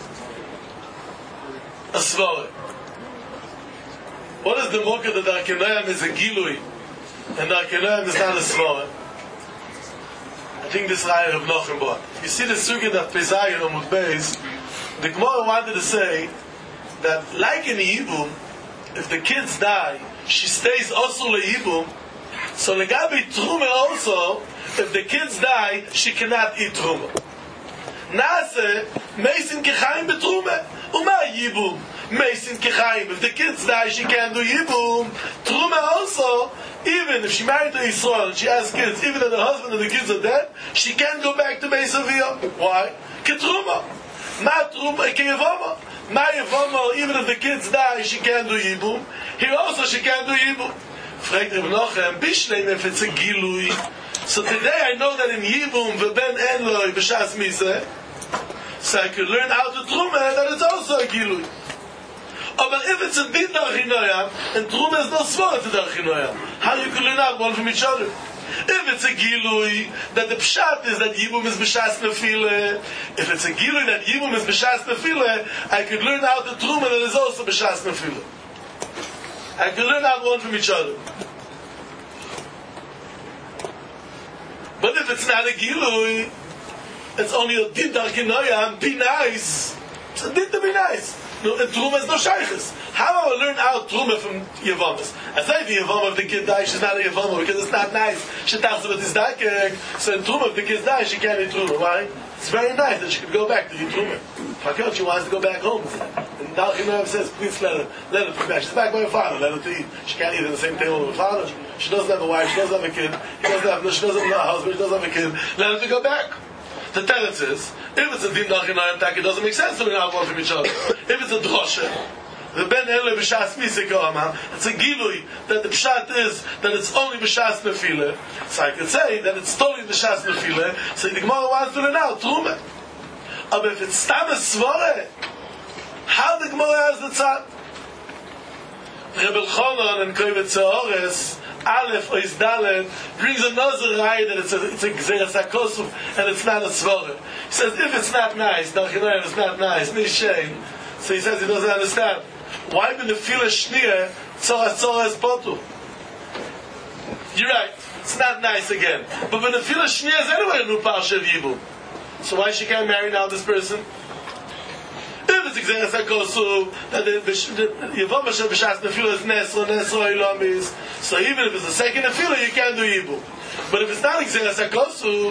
a svara. What is the mocha that Darkei Noyam is a gilui and Darkei Noyam is not a svara? I think this raya of Nochem bought. You see the sugya that Pezayin or Mutbeis, the Gemara wanted to say that like in the Yibum, if the kids die, she stays also le Yibum. So legabi Truma also, if the kids die, she cannot eat Truma. Nase, Meisin Kechaim beTruma. Uma Yibum. Meisin Kechaim. If the kids die, she can't do Yibum. Truma also, even if she married to Yisrael and she has kids, even if the husband and the kids are dead, she can't go back to Beis Aviyah. Why? Ketruma. Ma Truma, Keyevama. Ma Yevama, even if the kids die, she can't do Yibum. Here also she can't do Yibum. Fragt Reb Nochem, Bishleim if it's a Gilui. So today I know that in Yibum, V'ben Enloi, B'shas Mizeh, so I could learn how to Truma, that it's also a Gilui. But if it's a Din Darkei Noyam, and Truma is no Svara to Darkei Noyam, how you can learn out one from each other? If it's a Gilui, that the Pshat is that Yibum is B'shas Nefile, if it's a Gilui that Yibum is B'shas Nefile, I could learn out the Truma that is also B'shas Nefile. I could learn out one from each other. But if it's not a Gilui, it's only a Din Darkei Noyam, be nice. It's a Din to be nice. No, and Truma is no Shaykhis. How do I learn out Truma from Yevamas? I say the Yevama, if the kid dies, she's not a Yevama because it's not nice. She talks about this Dakek. So in Truma, if the kid dies, she can't eat Truma. Why? It's very nice that she could go back to eat Truma. Fakir, she wants to go back home. And Darkei Noyam says, please let her go back. She's back by her father, let her to eat. She can't eat in the same table with her father. She doesn't have a wife, she doesn't have a kid, she doesn't have a husband, she doesn't have a kid. Let her to go back. The teretz is, if it's a din Darkei Noyam tak, it doesn't make sense to learn out one from each other. If it's a droshe, the ben ele b'shas misik, it's a gilui that the pshat is that it's only b'shas nefile. So I could say that it's totally b'shas nefile. So the Gemara wants to learn out Truma. But if it's stam a svore, how the Gemara has the tzad? Rebbe Elchanan and Kovetz Ha'ores Aleph or Dalet brings another raya that it's a Gzeres HaKosuf and it's not a Svara. He says if it's not nice, Darkei Noyam is not nice, Nishain. So he says he doesn't understand. Why when the Fila Shnia Tzora is Potu? You're right, it's not nice again. But when the Fila Shnia is anyway a new Parsha of Yibum. So why she can't marry now this person? If it's Xeris HaKosu, that the Yevama Shel B'Shas Nefila is Nesro Ilamis, so even if it's the second Nefila, you can't do Yibum. But if it's not Xeris HaKosu,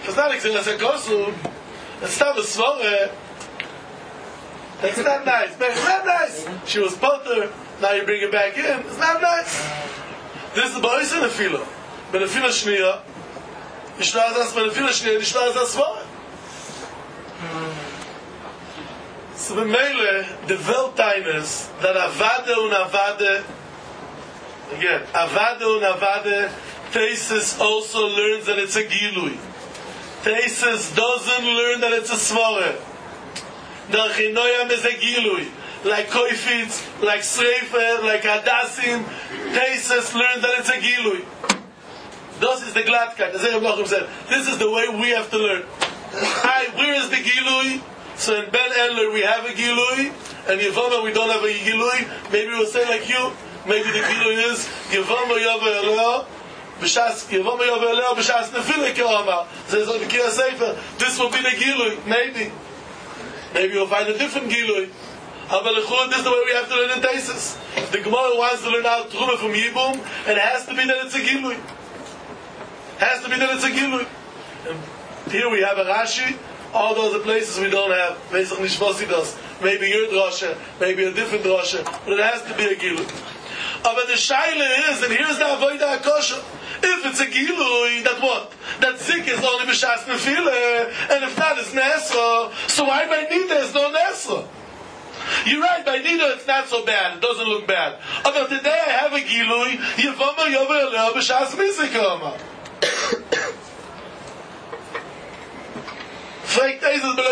it's not a Svore, that's not nice. It's not nice. She was Potter, now you bring it back in. It's not nice. This is the Ba'is in Nefila. But Nefila Shniya, Yishla Azas, but Nefila Shniya, Yishla Azas Svore. So the Mele, the Welteiners, that Avade und Avade, again, Avade und Avade, Tesis also learns that it's a Gilui. Tesis doesn't learn that it's a Svore. The Chinoyam is a Gilui. Like Koifitz, like Sreifer, like Hadassim, Tesis learn that it's a Gilui. This is the Gladkeit. As Rebbe Nachum said, this is the way we have to learn. Where is the Gilui? So in Ben Enler we have a Gilui, and Yevama we don't have a Gilui. Maybe we'll say like you, maybe the Gilui is Yevama Yava Eleo, B'Shas Yevama Yava Eleo, B'Shas Nefila Ke'ama. Says on the Kira Sefer, this will be the Gilui, maybe. Maybe you'll find a different Gilui. This is the way we have to learn in Tesis. The Gemara wants to learn out Truma from Yibum, and it has to be that it's a Gilui. And here we have a Rashi. All those are places we don't have. Pesach Nishmosi does. Maybe your drosha, maybe a different drosha, but it has to be a Gilui. But the Shaila is, and here's the Avodah HaKosher. If it's a Gilui, that what? That Zik is only B'Shas Nefila, and if not, it's Nesra. So why by Nida is no Nesra? You're right, by Nida it's not so bad, it doesn't look bad. But today I have a Gilui, Yevama Yover Eleo B'Shas Mizikama. What is the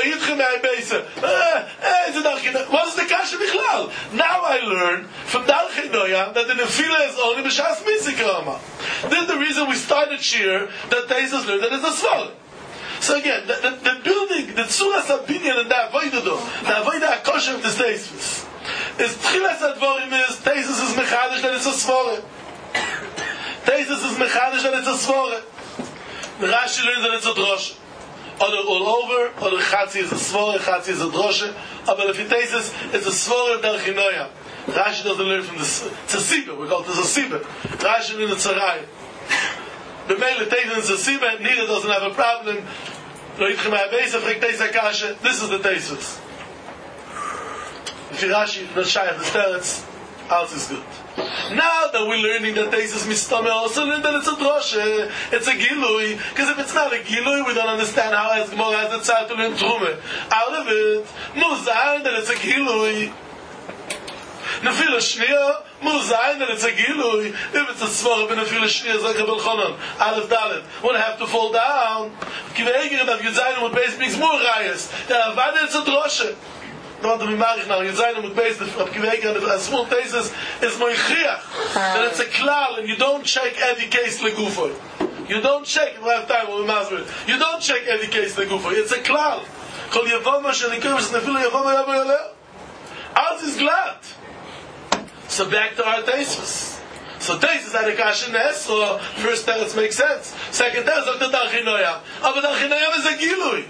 kasha bichlal? Now I learn from Dar Chinoyam that the Nefila is only b'shas mitzikama. This is the reason we started Shir that Tesis learned that it's a Svara. So again, the building, the Tzuras HaBinyan and the Avodah do, the Avodah HaKosher of the Tesis, is Tchilas HaDvorim is Tesis is mechadish that it's a Svara. Tesis is mechadish that it's a Svara. The Rashi learns that it's a Drosha. Or all over, or the Chatzi is a Svore, Chatzi is a Droshe, but if it tastes, it's a Svore Dar Chinoyam. Rashi doesn't learn from this. It's a Sibah, we call it a Sibah. Rashi learns it's a Rai. The male tastes it's a Sibah, neither doesn't have a problem. This is the Tesis. If you Rashi, the Shayach, the Steretz, alles is good. Now that we're learning that Tesis Mistame, also learn that it's a Droshe, it's a Gilui, because if it's not a Gilui, we don't understand how as Gemara has the time to learn Trume. Out of it, Muzayin that it's a Gilui. Nefila Shniya, Muzayin that it's a Gilui. If it's a Svara, but Nefila Shniya is like a Belchonon, Aleph Dalet, would have to fall down. Kiveiger that Yuzayin with base makes more Rayas. Yeah, Avada it's a Droshe. Don't want to be married now. You zayin with base of Kiveiger and small cases is moichiach that it's a klal and you don't check every case legufo. You don't check. We have time. We'll be you don't check every case legufo. It's a klal. Kol yavama shenikurish nefila yavama yabayaleh. Ours is glad. So back to our tesis. So tesis had a kasha nes. So first teretz makes sense. Second teretz of the Dar Chinoyam. But Dar Chinoyam is a gilui.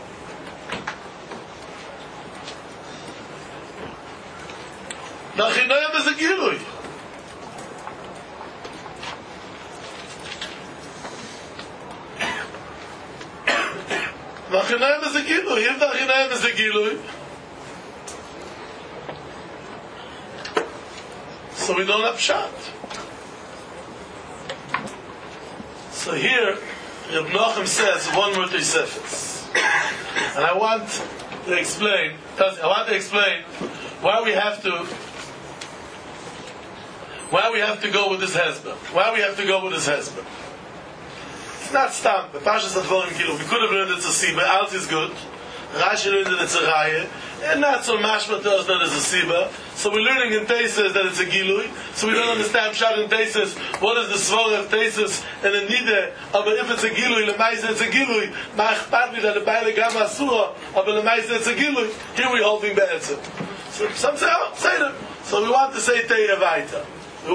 Dar Chinoyam is a Gilui. Dar Chinoyam is a Gilui. If Dar Chinoyam is a Gilui, so we don't have Pshat. So here, Reb Nachum says one more Tosefes. And I want to explain why we have to go with this husband. It's not stamp. The Pashas Advorim Kilu. We could have learned it's a Siba. Alt is good. Rashi learned that it's a Raya. And not so mashma to us that it's a Siba. So we're learning in Tesis that it's a Gilui. So we don't understand Pshat in Tesis. What is the Svara of Tesis and a Nideh? But if it's a Gilui, Lemaisa it's a Gilui. Ma'achpat mi that the Baile Gam Asura. But Lemaisa it's a Gilui. Here we're holding Be'etzim. So some say, say them. So we want to say Teira Vaita. I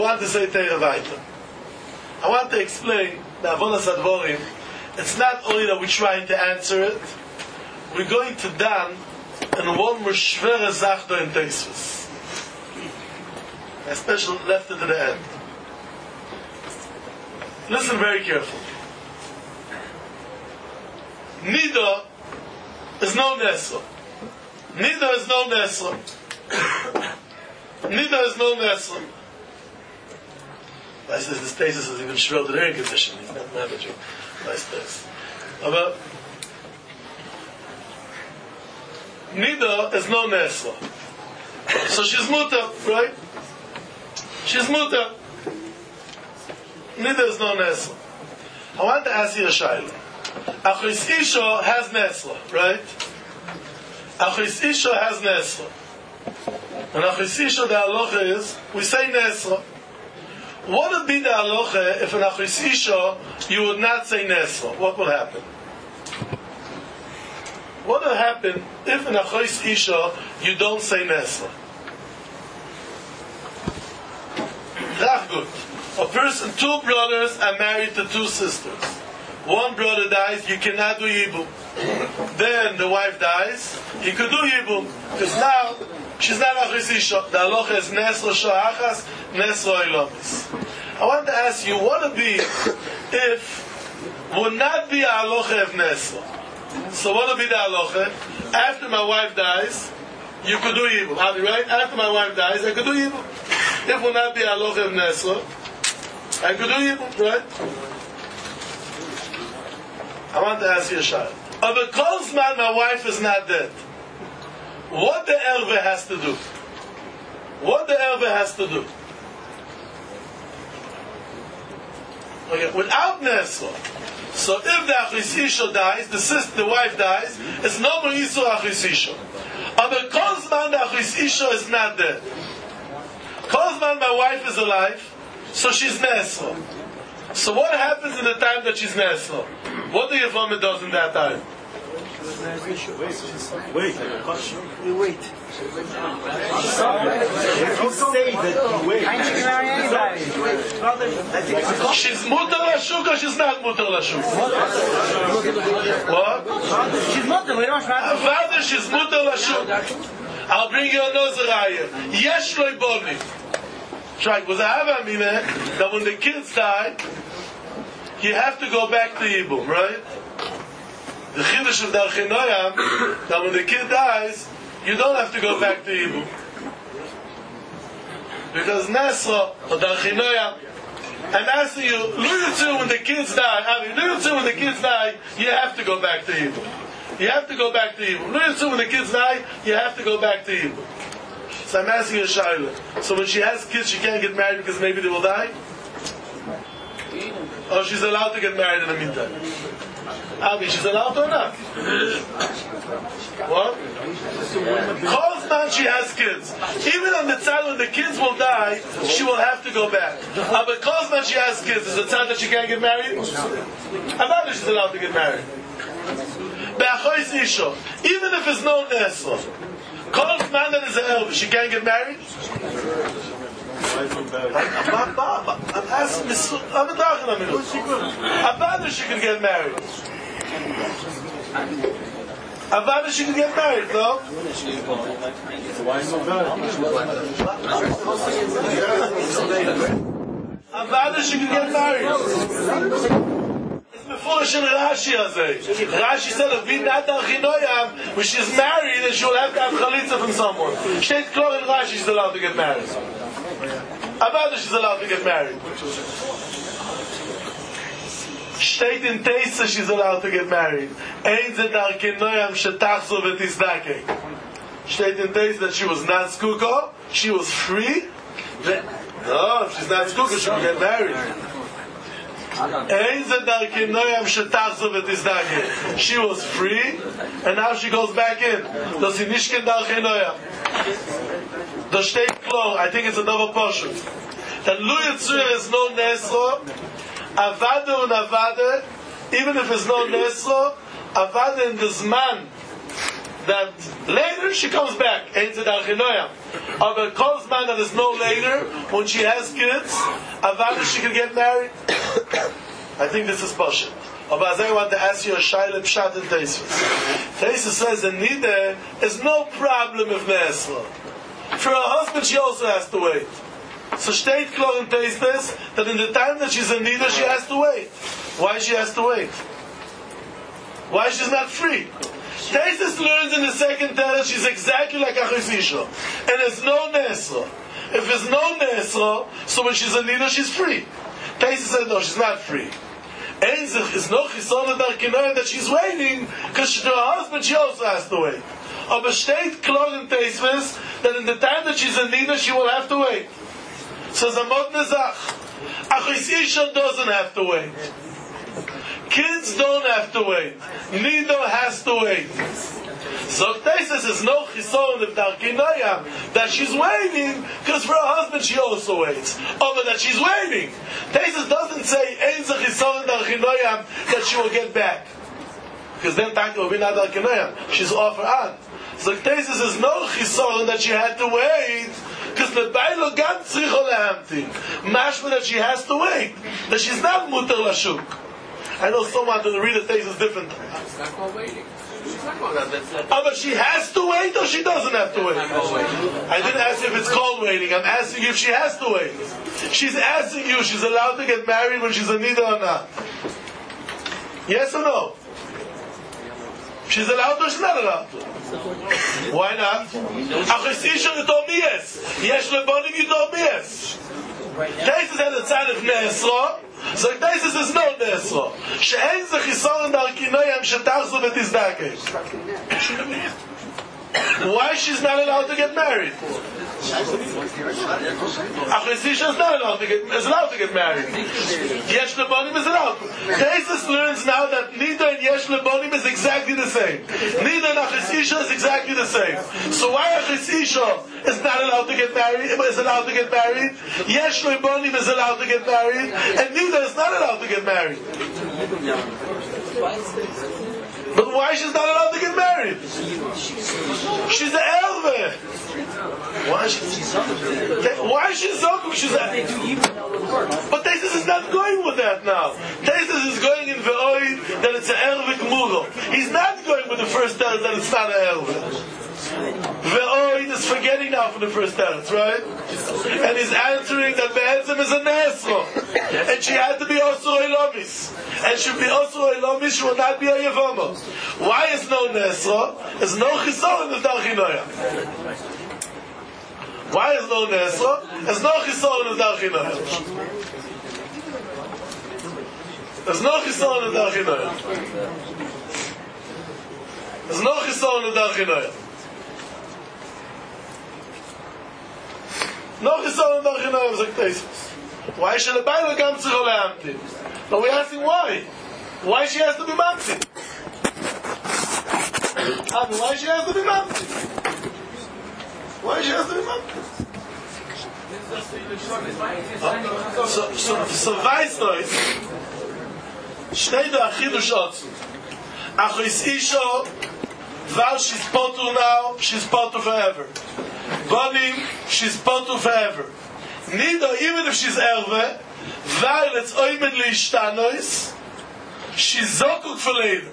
want to explain the Avodas Advorim. It's not only that we're trying to answer it. We're going to Dan and one more schwere Sache in Teisvus. Especially left it to the end. Listen very carefully. Nida is no Nesra. Nida is no Nesra. Nida is no Nesra. I says this thesis is even schwer to the air condition. He's not managing. Nice this. But Nida is no Nesra. So she's mutter, right? She's mutter. Nida is no Nesra. I want to ask you a shayla. Achris Isha has Nesra, right? Achris Isha has Nesra. And Achris Isha, the halacha is, we say Nesra. What would be the halacha if in Achris Isha you would not say Nesra? What would happen? What would happen if in Achris Isha you don't say Nesra? Good. A person, two brothers are married to two sisters. One brother dies, you cannot do Yibum. Then the wife dies, you could do Yibum. Because now, she's not Achris Isha. The halacha is Nesra Shahachas, Nesra Ilamis. I want to ask you, what would be if would not be a halacha of Nesra? So what would be the halacha? After my wife dies, you could do Yibum. I'll be right? After my wife dies, I could do Yibum. If would not be a halacha of Nesra, I could do Yibum, right? I want to ask you a shayla. Of a Kolzman, my wife is not dead. What the Erve has to do? What the Erve has to do? Okay, without Nesra. So if the Achris Isha dies, the wife dies, it's no more Yisur Achris Isha. Of a Kolzman, the Achris Isha is not dead. Kolzman, my wife is alive, so she's Nesra. So what happens in the time that she's Nesra? What the Yevamah does in that time? Wait. You wait. If you say that you wait, Can't you marry anybody? She's mutter lashuk or she's not mutter lashuk? What? She's Muslim. We don't have Father, she's mutter lashuk. I'll bring you another raya. Yesh loy boni. Right, was a hava mineh that when the kids die, you have to go back to Yibum, right? The chiddush of Darchei Noam, that when the kid dies, you don't have to go back to Yibum. Because Nesra, or Darchei Noam, I'm asking you, when the kids die, when the kids die, you have to go back to Yibum. You have to go back to Yibum. When the kids die, you have to go back to Yibum. So I'm asking you a shayla. So when she has kids, she can't get married because maybe they will die? Or she's allowed to get married in the meantime? She's allowed to or not? What? Kolzman she has kids. Even on the time when the kids will die, she will have to go back. But Kolzman she has kids. Is the time that she can't get married? About she's allowed to get married. Even if it's no Nesra. Kolzman that is an elder, she can't get married? I'm asking I'm talking a minute. About she can get married. About she can get married, no? About she can get married. Before Rashi Rashi said if not Darchei Noam, when she's married and she will have to have chalitza from someone. State clear in Rashi she's allowed to get married. About she's allowed to get married. State in Teisa she's allowed to get married. Ein ze Darchei Noam shetachzor v'tizdakei. State in Teisa that she was not skuko, she was free. No, if she's not skuko, she will get married. She was free, and now she goes back in. Does he nishken Darchei Noam? The state klo, I think it's a double portion. That Lu Yitzur is no Nesra, Avada and Avada, even if it's no Nesra, Avada in the Zman, that later she comes back, Ein Zed Darchei Noam. But Kolzman that is no later, when she has kids, Avada she can get married. I think this is Pasha. But I want to ask you a shaila pshat in Tosfos. Tosfos says the nida is no problem of Nesra. For her husband, she also has to wait. So steht klar in Tosfos that in the time that she's in nida, she has to wait. Why she has to wait? Why she's not free? Tosfos learns in the second teretz she's exactly like Achos Isha, and there's no Nesra. If there's no Nesra, so when she's in nida, she's free. Tosfos says no, she's not free. Einzich is no chisona darkinoy that she's waiting because to her husband she also has to wait. Aber steht klar in Tosfos that in the time that she's in nida she will have to wait. So Zamot Nezach, Achos Isha doesn't have to wait. Kids don't have to wait. Nida has to wait. So Tosfos is no chisoron of darkinoyam that she's waiting because for her husband she also waits. Over that she's waiting. Tosfos doesn't say ein ze chisoron darkinoyam that she will get back, because then Taka will be not darkinoyam. She's off her on. So Tosfos is no chisoron that she had to wait because the bailo gam tzricho lehamtin. Mashma that she has to wait. That she's not muter lashuk. I know someone to read the Tosfos different. It's not called waiting. But she has to wait or she doesn't have to wait? I didn't ask if it's called waiting. I'm asking you if she has to wait. She's asking you, she's allowed to get married when she's a nida or not? Yes or no? She's allowed or she's not allowed to? Why not? Achos Isha, you told me yes. Yesh lebonim, you told me yes. Tosfos had a tzad of Nesra. So Tosfos is no Nesra. She'en ze chisoron darkinoyam shetachzu v'tizdakeh. Why she's not allowed to get married? Achos Isha is not allowed to get married. Yesh lebonim is allowed. Tosfos learns now that Nida and Yesh lebonim is exactly the same. Nida and Achos Isha is exactly the same. So why Achos Isha is not allowed to get married? Is allowed to get married. Yesh lebonim is allowed to get married, and Nida is not allowed to get married. But why she's not allowed to get married? She's an elve. Why is she zokuk? She's a... But Tosfos is not going with that now. Tosfos is going in ve'oi that it's an elve gmuro. He's not going with the first teretz that it's not an elve. Ve'oi is forgetting now from the first teretz, right? And he's answering that Be'etzem is a Nesra. And she had to be also Elomis. And she will be also Elomis, she will not be a Yevama. Why is no Nesra? There's no Chisoron of Darchinoyam. Why is no Nesra? There's no Chisoron of Darchinoyam. There's no Chisoron of Darchinoyam. There's no Chisoron of Darchinoyam. No Chisoron of Darchinoyam, like Tosfos. Why should the Bible come to Choleamti? But we're asking why. Why she has to be Mamti? Why she has to be Mamti? Why she has to be Mamti? So weiß euch, steht da Achidush Otzu. Achos Isha, while she's potur now, she's potur forever. Bonim, she's potur forever. Nida, even if she's erve, weil it's oimen liishtanois, she's zokuk for later.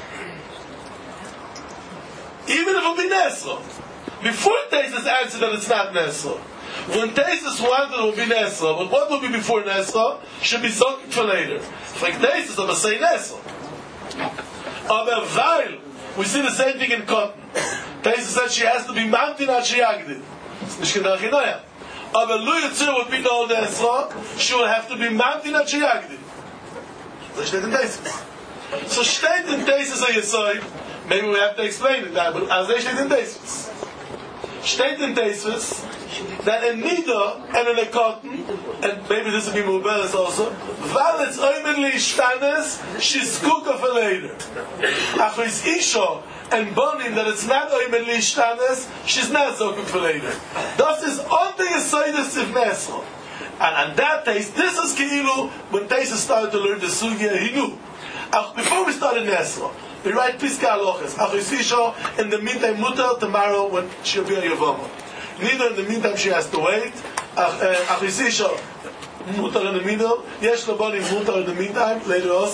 Even if it'll be Nesra. Before Tosfos answered that it's not Nesra. When Tosfos wanted it will be Nesra, but what will be before Nesra should be zokuk for later. Like Tosfos, I'm going to say Nesra. Aber weil, we see the same thing in Cotton. Tosfos said she has to be mountain at Shiyagdid. Mishkan Darchinoyam. Aber Lu Yitzir would be no Nesra, she will have to be mountain at Shiyagdid. Das steht in Tosfos. So steht in Tosfos a Yesoid, maybe we have to explain it now, but as they steht in Tosfos. Steht in Tosfos that in Nida and in a Cotton, and maybe this will be Muberes also, while it's oimenly ishtanes, she's kuka for later. Achos Isha and Bonim, that it's not oimenly ishtanes, she's not so good for later. This is on the Yesoidus of Nesra. And on that taste, this is Keilu, when Tosfos started to learn the Sugya, he knew. Before we started Nesra, we write Piska Aloches. Achos Isha, in the meantime, Mutter, tomorrow, when she'll be a Yavama. Neither in the meantime she has to wait. Achos Isha, Mutter in the middle. Yesh Labonim, Mutter in the meantime, later also.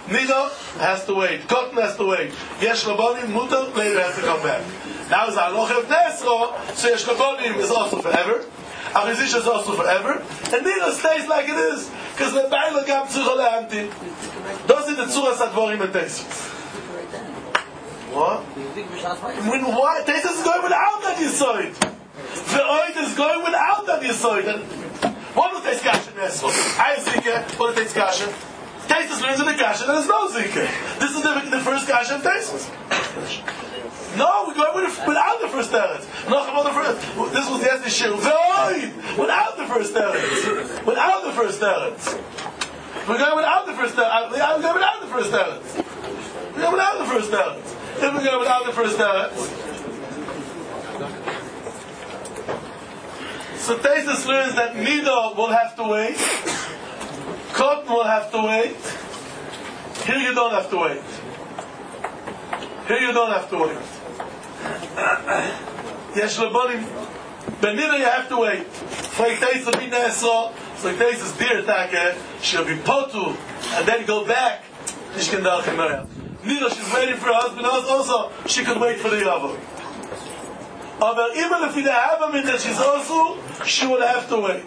Nido has to wait. Cotton has to wait. Yesh Labonim, Mutter, later has to come back. Now is Aloch of Nesro, so Yesh Labonim is also forever. Achizish is also forever. And Nido stays like it is. Because the Baila Gam Tzucho Le'anti. Those are the Tzuras Advorim and Tesis. What? When why? Tesis is going without that Yisoid. The Oid is going without that Yisoid. What was Tesis Kasha Nesro? I have Zika. What is Tesis Kasha? Tesis learns in the Kasha, there is no Zika. This is the first Kasha of Tesis. No, we're going without the first Teretz. No, come on, the first. This was yesterday's Shir. Without the first Teretz. Without the first Teretz. We're going without the first Teretz. We're going without the first Teretz. We're going without the first Teretz. If we go without the first Teretz. So Tesis learns that Nido will have to wait. Cotton will have to wait. Here you don't have to wait. Here you don't have to wait. Yesh Labonim. Benina you have to wait. Like Tesis be Nesro. So Tesis dear Take. She'll be Potu. And then go back. Nido, she's waiting for her husband also. She could wait for the Yavo. But even if we don't have a minute, she's also, she would have to wait.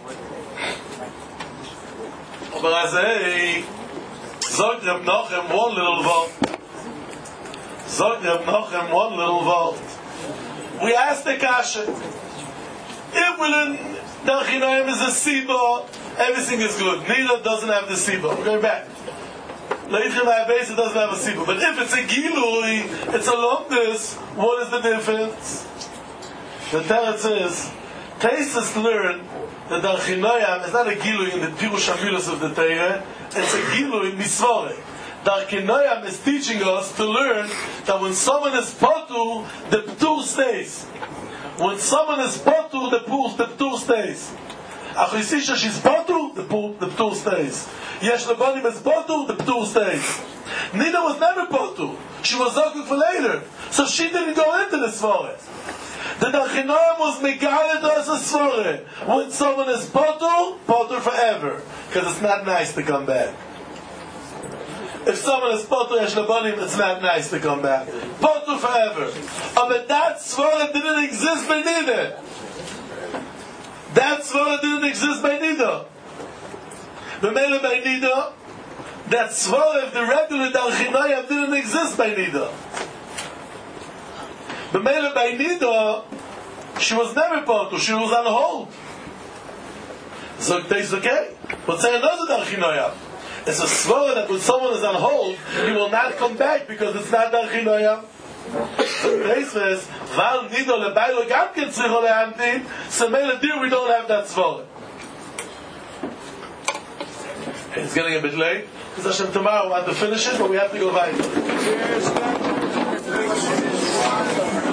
But I say, Zog Reb Nochem one little word. Zog Reb Nochem one little word. We asked the Kasha, if we learn Darchinoim is a Sibo, everything is good. Nido doesn't have the Sibo. We're going back. Leitrim HaBeis doesn't have a Sibo. But if it's a Gilui, it's a Lomdus, what is the difference? The Teretz is, Tesis learn that Darchinoyam is not a Gilui in the Pirush HaMilos of the Torah, it's a Gilui in Misvore. Darchinoyam is teaching us to learn that when someone is Potu, the Ptur stays. When someone is Potu, the Ptur stays. Achisisha, she's Potu, the Ptur stays. Yesh Labonim is Potu, the Ptur stays. Nina was never Potu. She was Zokuk for later. So she didn't go into the Svore. The Darchinoyam was Megalit as a Svore. When someone is Potu, Potu forever. Because it's not nice to come back. If someone is Potu Yesh Labonim, it's not nice to come back. Potu forever. But that Svore didn't exist by Nina. That Svara didn't exist by Nido. The Mele by Nido, that Svara of the regular Darchinoyam didn't exist by Nido. The Mele by Nido, she was never Potu, she was on hold. So it's okay. But say another Darchinoyam. It's a Svara that when someone is on hold, he will not come back because it's not Darchinoyam. So Val Nido leBailo Gamken Tzicho Le'antin. So Mele dear, we don't have that Svara. It's getting a bit late. Because Hashem tomorrow we want to finish it, but we have to go back.